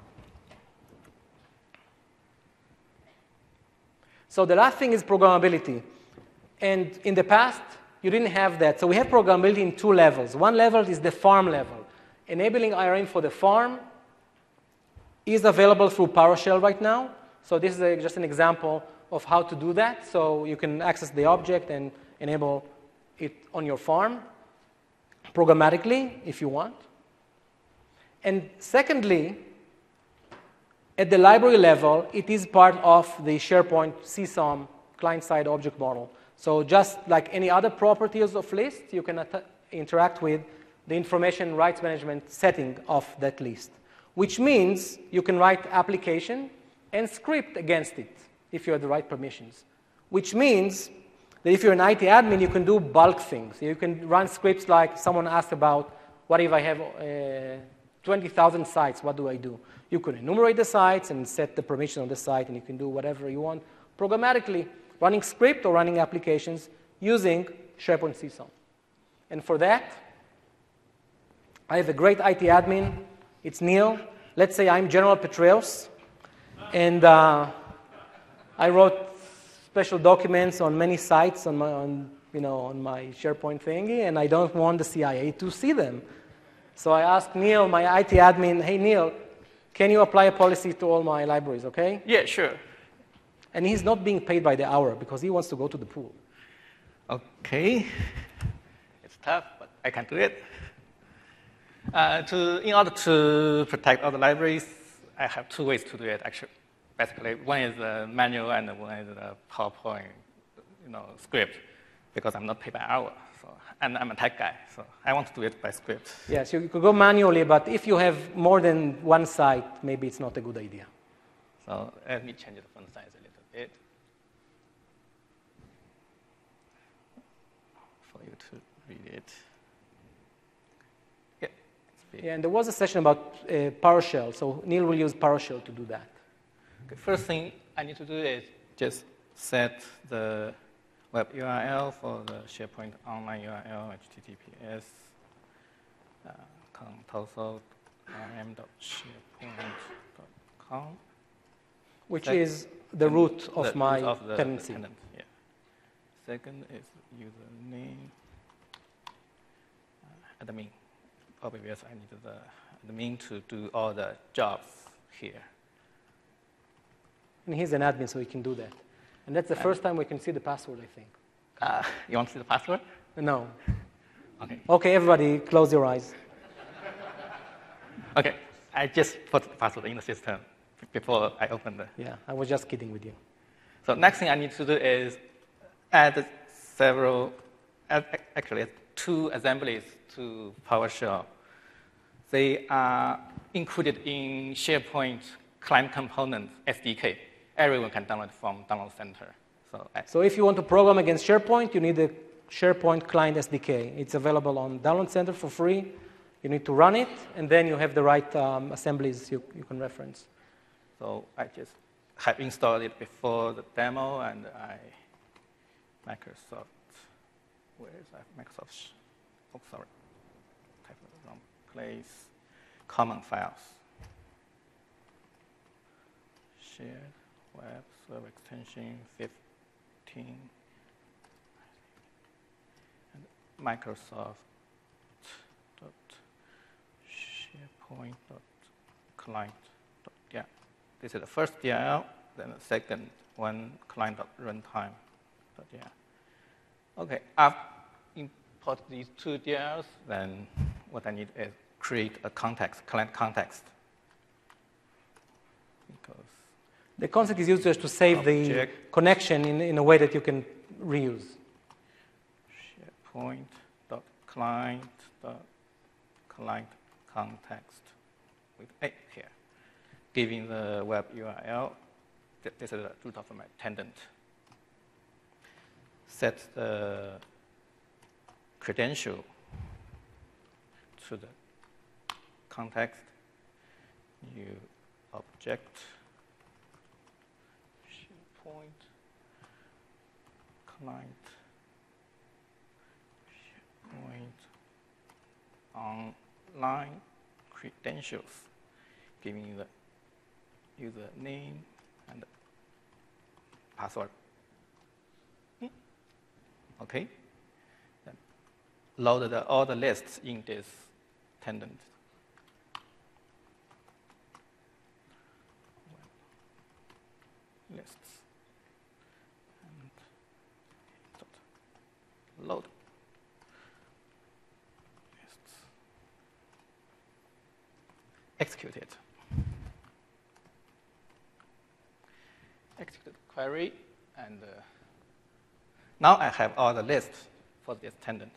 So the last thing is programmability. And in the past, you didn't have that. So we have programmability in two levels. One level is the farm level. Enabling I R M for the farm is available through PowerShell right now. So this is a, just an example of how to do that. So you can access the object and enable it on your farm programmatically if you want. And secondly, at the library level, it is part of the SharePoint C SOM client-side object model. So just like any other properties of list, you can interact with the information rights management setting of that list, which means you can write application and script against it if you have the right permissions, which means that if you're an I T admin, you can do bulk things. You can run scripts like someone asked about what if I have uh, twenty thousand sites? What do I do? You can enumerate the sites and set the permission on the site, and you can do whatever you want programmatically, running script or running applications using SharePoint C S O M. And for that, I have a great I T admin. It's Neil. Let's say I'm General Petraeus, and uh, I wrote special documents on many sites on my, on, you know, on my SharePoint thingy, and I don't want the C I A to see them. So I asked Neil, my I T admin, hey, Neil, can you apply a policy to all my libraries, okay? Yeah, sure. And he's not being paid by the hour because he wants to go to the pool. Okay. It's tough, but I can do it. Uh, to, in order to protect all the libraries, I have two ways to do it, actually. Basically, one is the manual and one is the PowerPoint, you know, script, because I'm not paid by hour. So, and I'm a tech guy, so I want to do it by script. Yes, you could go manually, but if you have more than one site, maybe it's not a good idea. So let me change the font size a little bit for you to read it. Yeah, it's big. Yeah, and there was a session about uh, PowerShell, so Neil will use PowerShell to do that. Okay, first thing I need to do is just set the web U R L for the SharePoint online U R L, H T T P S, uh, console dot r m dot sharepoint dot com. Which Second, is the root of the my root of the tenancy. tenant, yeah. Second is username, uh, admin. Obviously, I need the admin to do all the jobs here. And he's an admin, so he can do that. And that's the first time we can see the password, I think. Uh, you want to see the password? No. Okay. Okay, everybody, close your eyes. Okay, I just put the password in the system before I open the. Yeah, I was just kidding with you. So next thing I need to do is add several, add actually two assemblies to PowerShell. They are included in SharePoint Client Component S D K. Everyone can download from Download Center. So, I, So if you want to program against SharePoint, you need the SharePoint Client S D K. It's available on Download Center for free. You need to run it, and then you have the right um, assemblies you, you can reference. so I just have installed it before the demo, and I Microsoft. Where is that? Microsoft. Oh, sorry. Type in the wrong place. Common files. Shared web server extension fifteen. And Microsoft dot SharePoint dot client dot yeah. This is the first D L L. Then the second one client dot runtime dot yeah. Okay. After import these two D L Ls, then what I need is create a context, client context. Because The concept is used just to save the Object. connection in, in a way that you can reuse. SharePoint dot client dot client context with A here, giving the web U R L. This is the root of my tenant. Set the credential to the context, new object, SharePoint, client, SharePoint, online credentials, giving you the user name and password. Okay. Then load the, all the lists in this tenant. Lists. And load. Lists. Execute it. Execute the query, and uh, now I have all the lists for this tenant.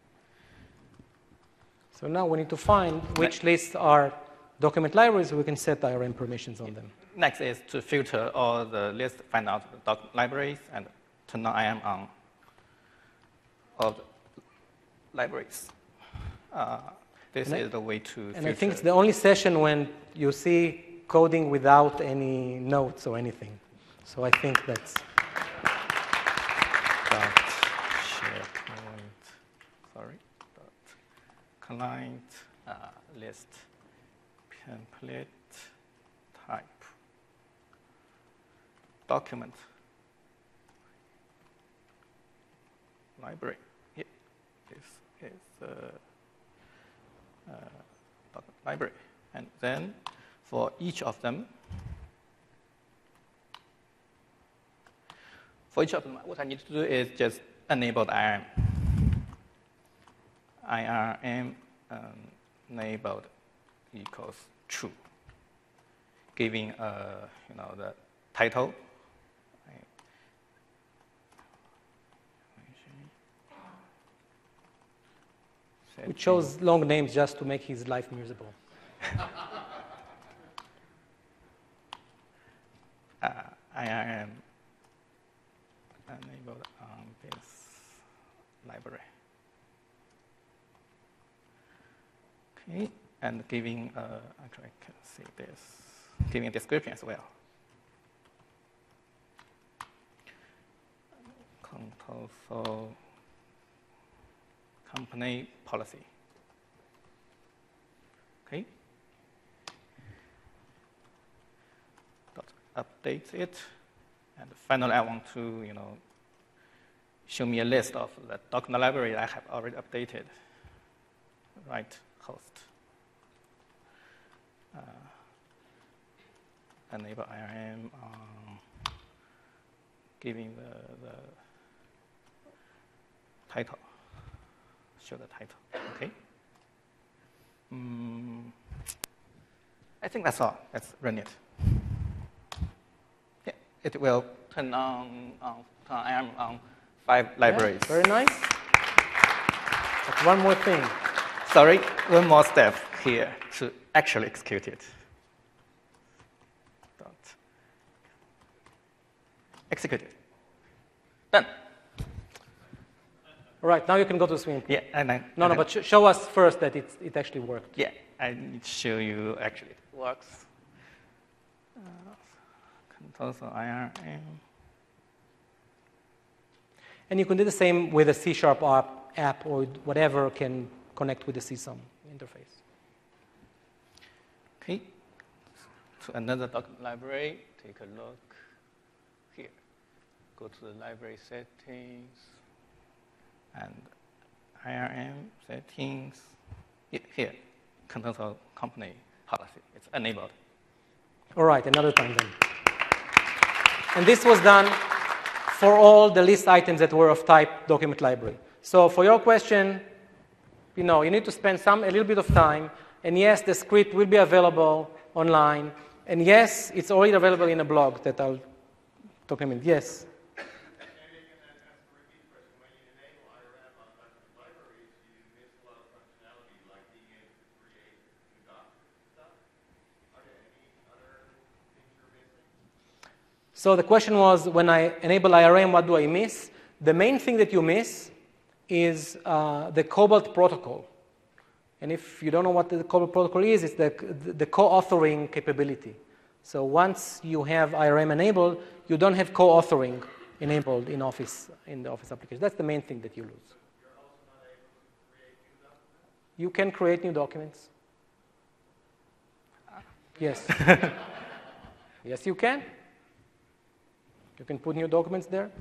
So now we need to find which lists are document libraries so we can set I R M permissions on them. Next is to filter all the lists, find out the doc libraries, and turn on I A M on all the libraries. Uh, This And I- is the way to And filter. I think it's the only session when you see coding without any notes or anything. So I think that's... dot SharePoint, sorry, dot client uh, list template type document library. Here, this is the uh, document library, and then for each of them. For each of them, what I need to do is just enable the I R M. I R M um, enabled equals true, giving uh, you know the title. We chose long names just to make his life miserable. uh, I R M enabled on this library. Okay, and giving, uh, actually I can see this, giving a description as well. Control company policy. Okay. Dot update it. And finally, I want to, you know, show me a list of the document library I have already updated. Right host. Uh, enable I R M on giving the, the title. Show the title. Okay. Mm, I think that's all. Let's run it. It will turn on, on turn I R M on five libraries. Yeah, very nice. But one more thing. Sorry, one more step here to actually execute it. Dot. Execute it. Done. All right, now you can go to the swimming pool. Yeah, and then. No, and no, then, but sh show us first that it, it actually worked. Yeah, I need to show you actually it works. Uh, Control I R M. And you can do the same with a C Sharp app, app or whatever can connect with the C SOM interface. Okay, to another document library, take a look here. Go to the library settings and I R M settings. Here, control company policy. It's enabled. All right, another time then. And this was done for all the list items that were of type document library. So for your question, you know, you need to spend some a little bit of time. And yes, the script will be available online. And yes, it's already available in a blog that I'll talk in a minute. Yes? So the question was, when I enable I R M, what do I miss? The main thing that you miss is uh, the Cobalt protocol. And if you don't know what the Cobalt protocol is, it's the, the co-authoring capability. So once you have I R M enabled, you don't have co-authoring enabled in Office, in the Office application. That's the main thing that you lose. You're also not able to create new documents? You can create new documents. Yes. Yes, you can. You can put new documents there.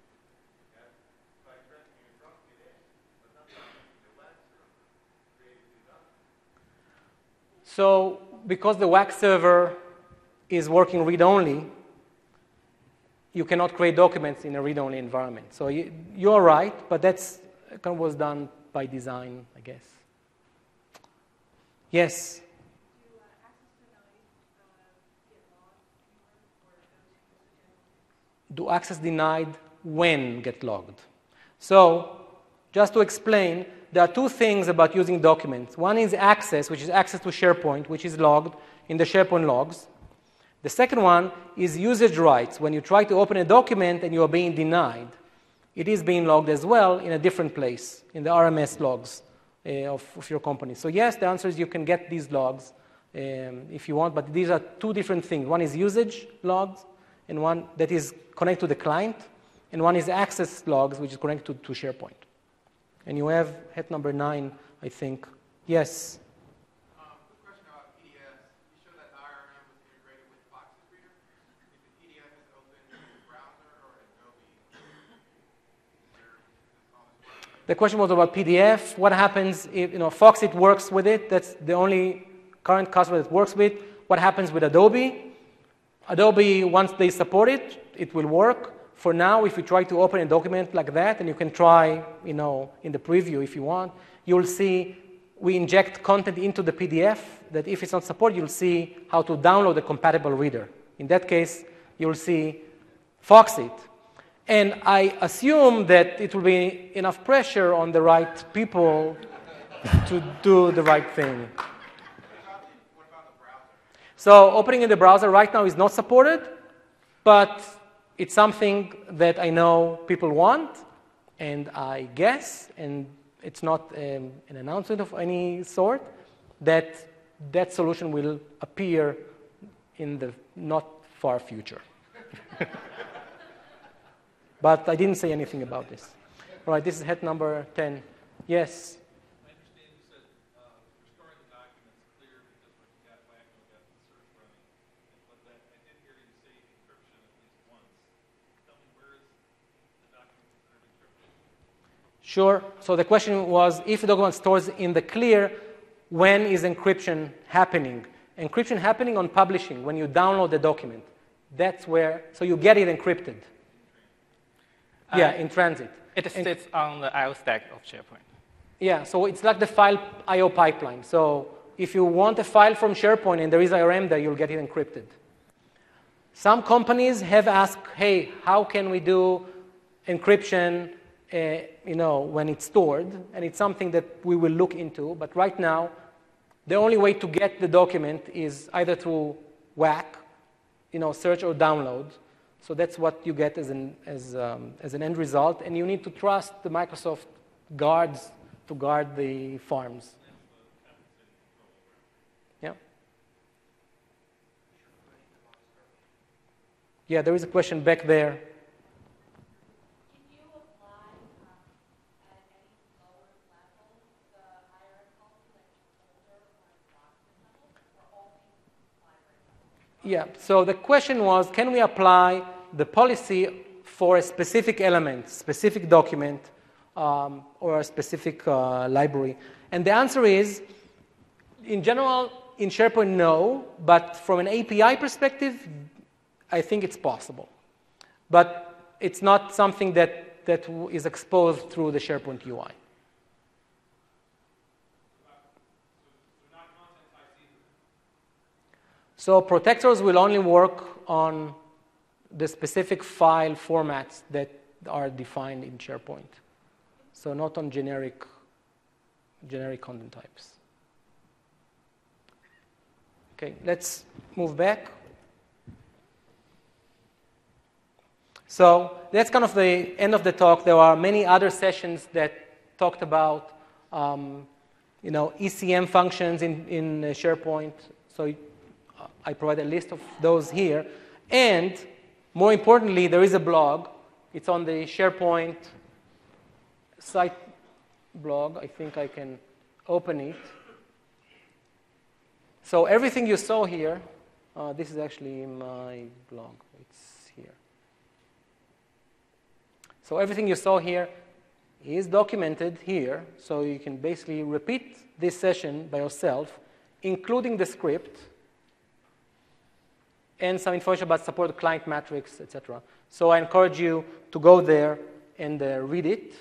So because the WAX server is working read-only, you cannot create documents in a read-only environment. So you, you're right, but that's kind of was done by design, I guess. Yes? Do access denied when get logged? So just to explain, there are two things about using documents. One is access, which is access to SharePoint, which is logged in the SharePoint logs. The second one is usage rights. When you try to open a document and you are being denied, it is being logged as well in a different place, in the R M S logs uh, of, of your company. So yes, the answer is you can get these logs um, if you want, but these are two different things. One is usage logs, and one that is connected to the client, and one is access logs, which is connected to, to SharePoint. And you have hat number nine, I think. Yes? Um, the question about P D Fs, you showed that I R M was integrated with Fox's reader. If the P D F is open in the browser or Adobe, where does all this work? The question was about P D F. What happens if, you know, Foxit works with it. That's the only current customer that works with. What happens with Adobe? Adobe, once they support it, it will work. For now, if you try to open a document like that, and you can try, you know, in the preview if you want, you'll see we inject content into the P D F that if it's not supported, you'll see how to download a compatible reader. In that case, you'll see Foxit. And I assume that it will be enough pressure on the right people to do the right thing. What about the browser? So opening in the browser right now is not supported, but it's something that I know people want, and I guess, and it's not um, an announcement of any sort, that that solution will appear in the not far future. But I didn't say anything about this. All right, this is head number ten. Yes? I understand you said uh, restoring the documents clear because when you got back and got the search running, but that I did hear you say encryption at least once. Tell me, where is the document considered encrypted? Sure. So the question was, if the document stores in the clear, when is encryption happening? Encryption happening on publishing, when you download the document. That's where, so you get it encrypted. Uh, Yeah, in transit. It And- sits on the I O stack of SharePoint. Yeah, so it's like the file I O pipeline. So if you want a file from SharePoint and there is I R M there, you'll get it encrypted. Some companies have asked, hey, how can we do encryption uh, you know, when it's stored? And it's something that we will look into. But right now, the only way to get the document is either through W A C, you know, search or download. So that's what you get as an, as, um, as an end result. And you need to trust the Microsoft guards to guard the farms. Yeah. Yeah, there is a question back there. Can you apply um, at any lower level the hierarchy, like folder or document level, or only library level? Yeah, so the question was, can we apply the policy for a specific element, specific document, um, or a specific uh, library? And the answer is, in general, in SharePoint, no, but from an A P I perspective, I think it's possible. But it's not something that, that is exposed through the SharePoint U I. So protectors will only work on the specific file formats that are defined in SharePoint. So not on generic, generic content types. Okay, let's move back. So that's kind of the end of the talk. There are many other sessions that talked about um, you know, E C M functions in, in SharePoint. So I provide a list of those here. And more importantly, there is a blog. It's on the SharePoint site blog. I think I can open it. So everything you saw here, uh, this is actually my blog. It's here. So everything you saw here is documented here. So you can basically repeat this session by yourself, including the script, and some information about support client metrics, et cetera. So I encourage you to go there and uh, read it.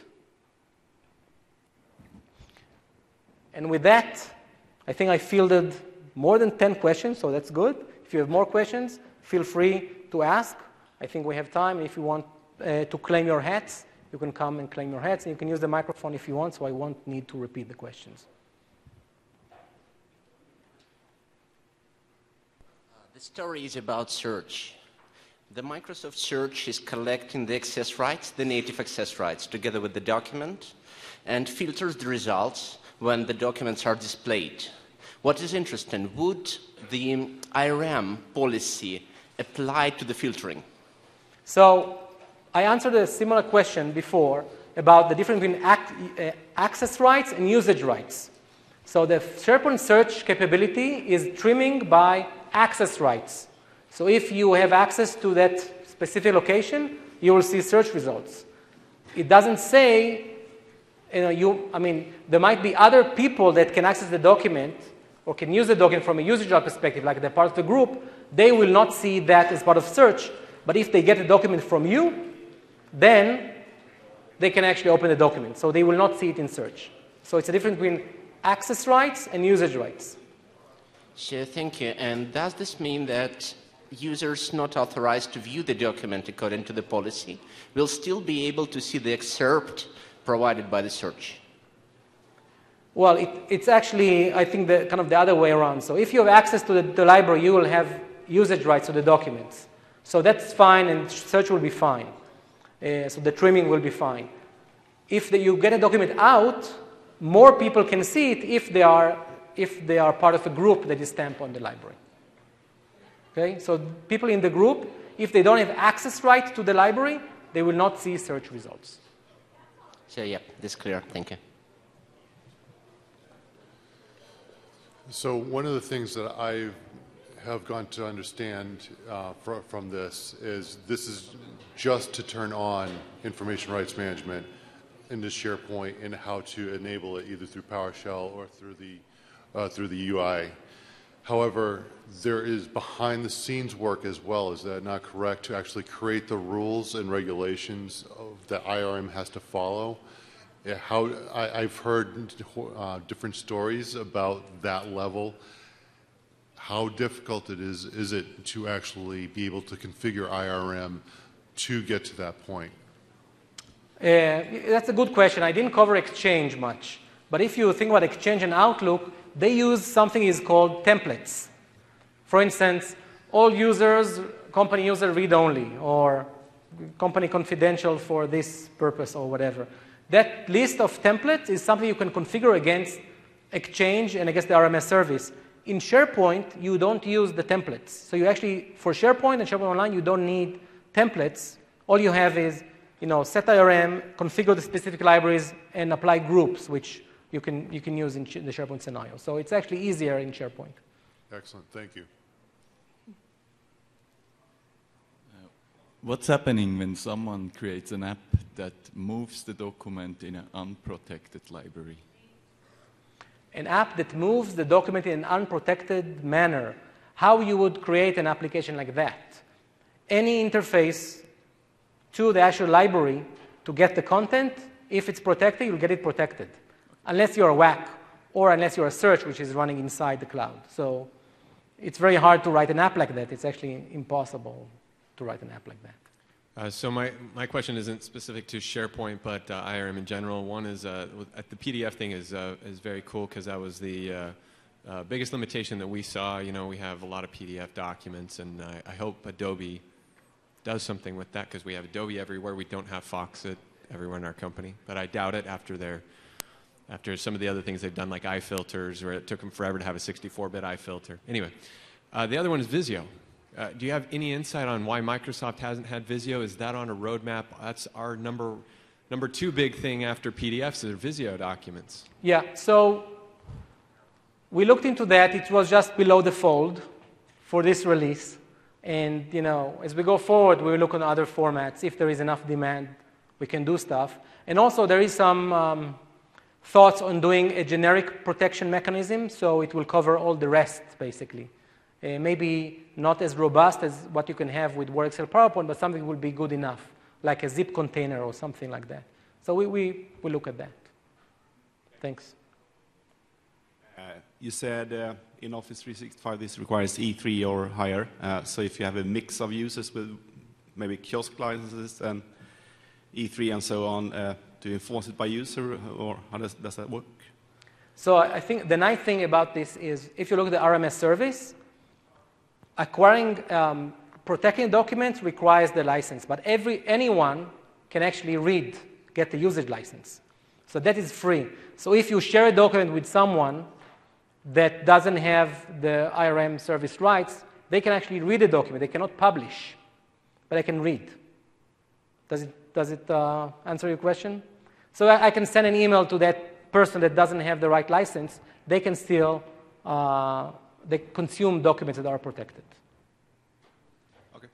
And with that, I think I fielded more than ten questions, so that's good. If you have more questions, feel free to ask. I think we have time. If you want uh, to claim your hats, you can come and claim your hats, and you can use the microphone if you want, so I won't need to repeat the questions. The story is about search. The Microsoft Search is collecting the access rights, the native access rights, together with the document, and filters the results when the documents are displayed. What is interesting, would the I R M policy apply to the filtering? So I answered a similar question before about the difference between act, uh, access rights and usage rights. So the SharePoint search capability is trimming by access rights. So if you have access to that specific location, you will see search results. It doesn't say, you know, you, I mean, there might be other people that can access the document or can use the document from a usage right perspective, like they're part of the group. They will not see that as part of search. But if they get a document from you, then they can actually open the document. So they will not see it in search. So it's a difference between access rights and usage rights. Sure, thank you. And does this mean that users not authorized to view the document according to the policy will still be able to see the excerpt provided by the search? Well, it, it's actually, I think, the, kind of the other way around. So if you have access to the, the library, you will have usage rights to the documents. So that's fine, and search will be fine. Uh, so the trimming will be fine. If the, you get a document out, more people can see it if they are, if they are part of a group that is stamped on the library. Okay? So people in the group, if they don't have access right to the library, they will not see search results. So yeah, this is clear. Thank you. So one of the things that I have gone to understand uh, fr from this is this is just to turn on information rights management into SharePoint and how to enable it either through PowerShell or through the uh, through the U I. However, there is behind the scenes work as well. Is that not correct? To actually create the rules and regulations of, that I R M has to follow. Yeah, how I, I've heard uh, different stories about that level. How difficult it is is it to actually be able to configure I R M to get to that point? Uh, that's a good question. I didn't cover Exchange much. But if you think about Exchange and Outlook, they use something is called templates. For instance, all users, company user read-only, or company confidential for this purpose or whatever. That list of templates is something you can configure against Exchange and against the R M S service. In SharePoint, you don't use the templates. So you actually, for SharePoint and SharePoint Online, you don't need templates. All you have is, you know, set I R M, configure the specific libraries, and apply groups, which you can, you can use in the SharePoint scenario. So it's actually easier in SharePoint. Excellent. Thank you. Uh, what's happening when someone creates an app that moves the document in an unprotected library? An app that moves the document in an unprotected manner. How you would create an application like that? Any interface to the actual library to get the content, if it's protected, you'll get it protected. Unless you're a W A C, or unless you're a search, which is running inside the cloud. So it's very hard to write an app like that. It's actually impossible to write an app like that. Uh, so my, my question isn't specific to SharePoint, but uh, I R M in general. One is uh, the P D F thing is uh, is very cool because that was the uh, uh, biggest limitation that we saw. You know, we have a lot of P D F documents, and I, I hope Adobe does something with that because we have Adobe everywhere. We don't have Foxit everywhere in our company, but I doubt it after their after some of the other things they've done, like iFilters, where it took them forever to have a sixty-four bit iFilter. Anyway, uh, the other one is Visio. Uh, do you have any insight on why Microsoft hasn't had Visio? Is that on a roadmap? That's our number number two big thing after P D Fs is Visio documents. Yeah, so we looked into that. It was just below the fold for this release. And, you know, as we go forward, we will look on other formats. If there is enough demand, we can do stuff. And also, there is some um, thoughts on doing a generic protection mechanism, so it will cover all the rest, basically. Uh, maybe not as robust as what you can have with Word, Excel, PowerPoint, but something will be good enough, like a zip container or something like that. So we, we, we look at that. Thanks. Uh, you said uh, in Office three sixty-five this requires E three or higher. Uh, so if you have a mix of users with maybe kiosk licenses and E three and so on, uh, do you enforce it by user, or how does, does that work? So I think the nice thing about this is if you look at the R M S service, acquiring, um, protecting documents requires the license, but every, anyone can actually read, get the usage license. So that is free. So if you share a document with someone that doesn't have the I R M service rights, they can actually read the document. They cannot publish, but they can read. Does it, does it uh, answer your question? So I, I can send an email to that person that doesn't have the right license. They can still uh, they consume documents that are protected. Okay.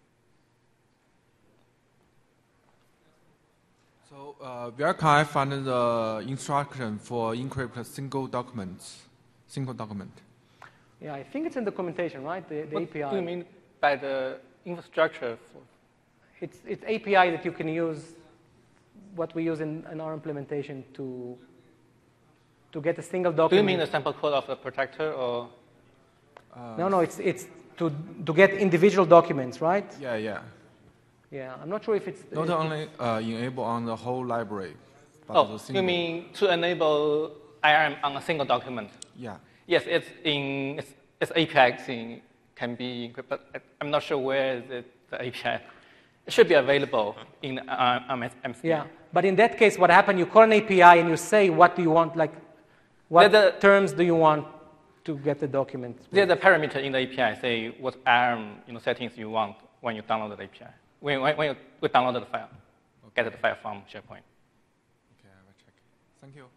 So uh, where can I find the instruction for encrypt single documents, single document? Yeah, I think it's in the documentation, right? The, the What A P I. do you mean by the infrastructure? For It's, it's A P I that you can use, what we use in, in our implementation to, to get a single document. do you mean the sample code of the protector, or? Uh, No, no, it's, it's to, to get individual documents, right? Yeah, yeah. Yeah, I'm not sure if it's... Not it- only uh, enable on the whole library, but Oh, the you single. mean to enable I R M on a single document? Yeah. Yes, it's in it's, it's A P I thing can be encrypted, but I- I'm not sure where is it, the A P I. It should be available in uh, M S D. Yeah, but in that case, what happened, you call an A P I and you say, what do you want, like, what The- the- terms do you want to get the document? There's a parameter in the A P I say what I R M you know, settings you want when you download the A P I. When, when, when you download the file, get the file from SharePoint. Okay, I will check. Thank you.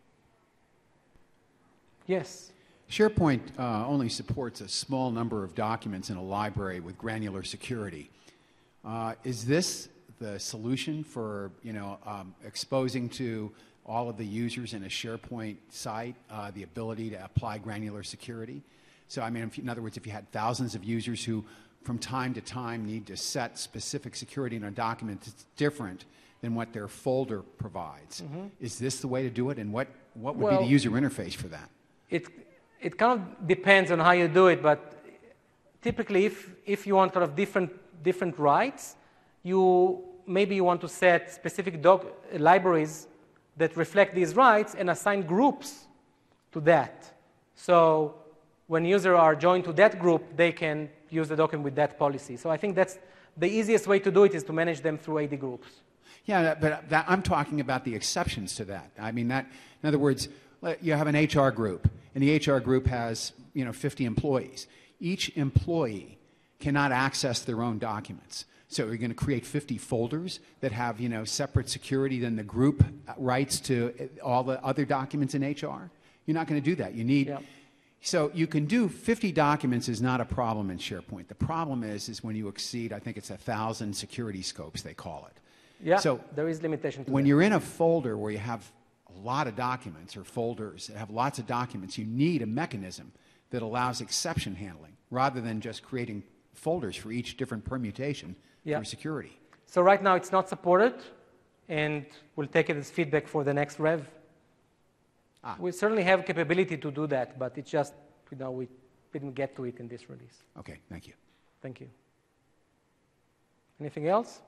Yes. SharePoint uh, only supports a small number of documents in a library with granular security. Uh, is this the solution for, you know, um, exposing to all of the users in a SharePoint site uh, the ability to apply granular security? So, I mean, if, in other words, if you had thousands of users who, from time to time, need to set specific security in a document that's different than what their folder provides, Mm-hmm. is this the way to do it? And what, what would Well- be the user interface for that? It, it kind of depends on how you do it, but typically if, if you want kind of different, different rights, you, maybe you want to set specific doc, libraries that reflect these rights and assign groups to that. So when users are joined to that group, they can use the document with that policy. So I think that's the easiest way to do it is to manage them through A D groups. Yeah, that- but that, I'm talking about the exceptions to that. I mean, that, in other words, let- you have an H R group, and the H R group has, you know, fifty employees. Each employee cannot access their own documents. So you're going to create fifty folders that have, you know, separate security than the group rights to all the other documents in H R. You're not going to do that. You need... Yeah. So you can do fifty documents is not a problem in SharePoint. The problem is, is when you exceed, I think it's a thousand security scopes, they call it. Yeah, So there is limitation to when that. you're in a folder where you have a lot of documents or folders that have lots of documents, you need a mechanism that allows exception handling rather than just creating folders for each different permutation Yeah. for security. So right now it's not supported, and we'll take it as feedback for the next rev. Ah. We certainly have capability to do that, but it's just, you know, we didn't get to it in this release. Okay, thank you. Thank you. Anything else?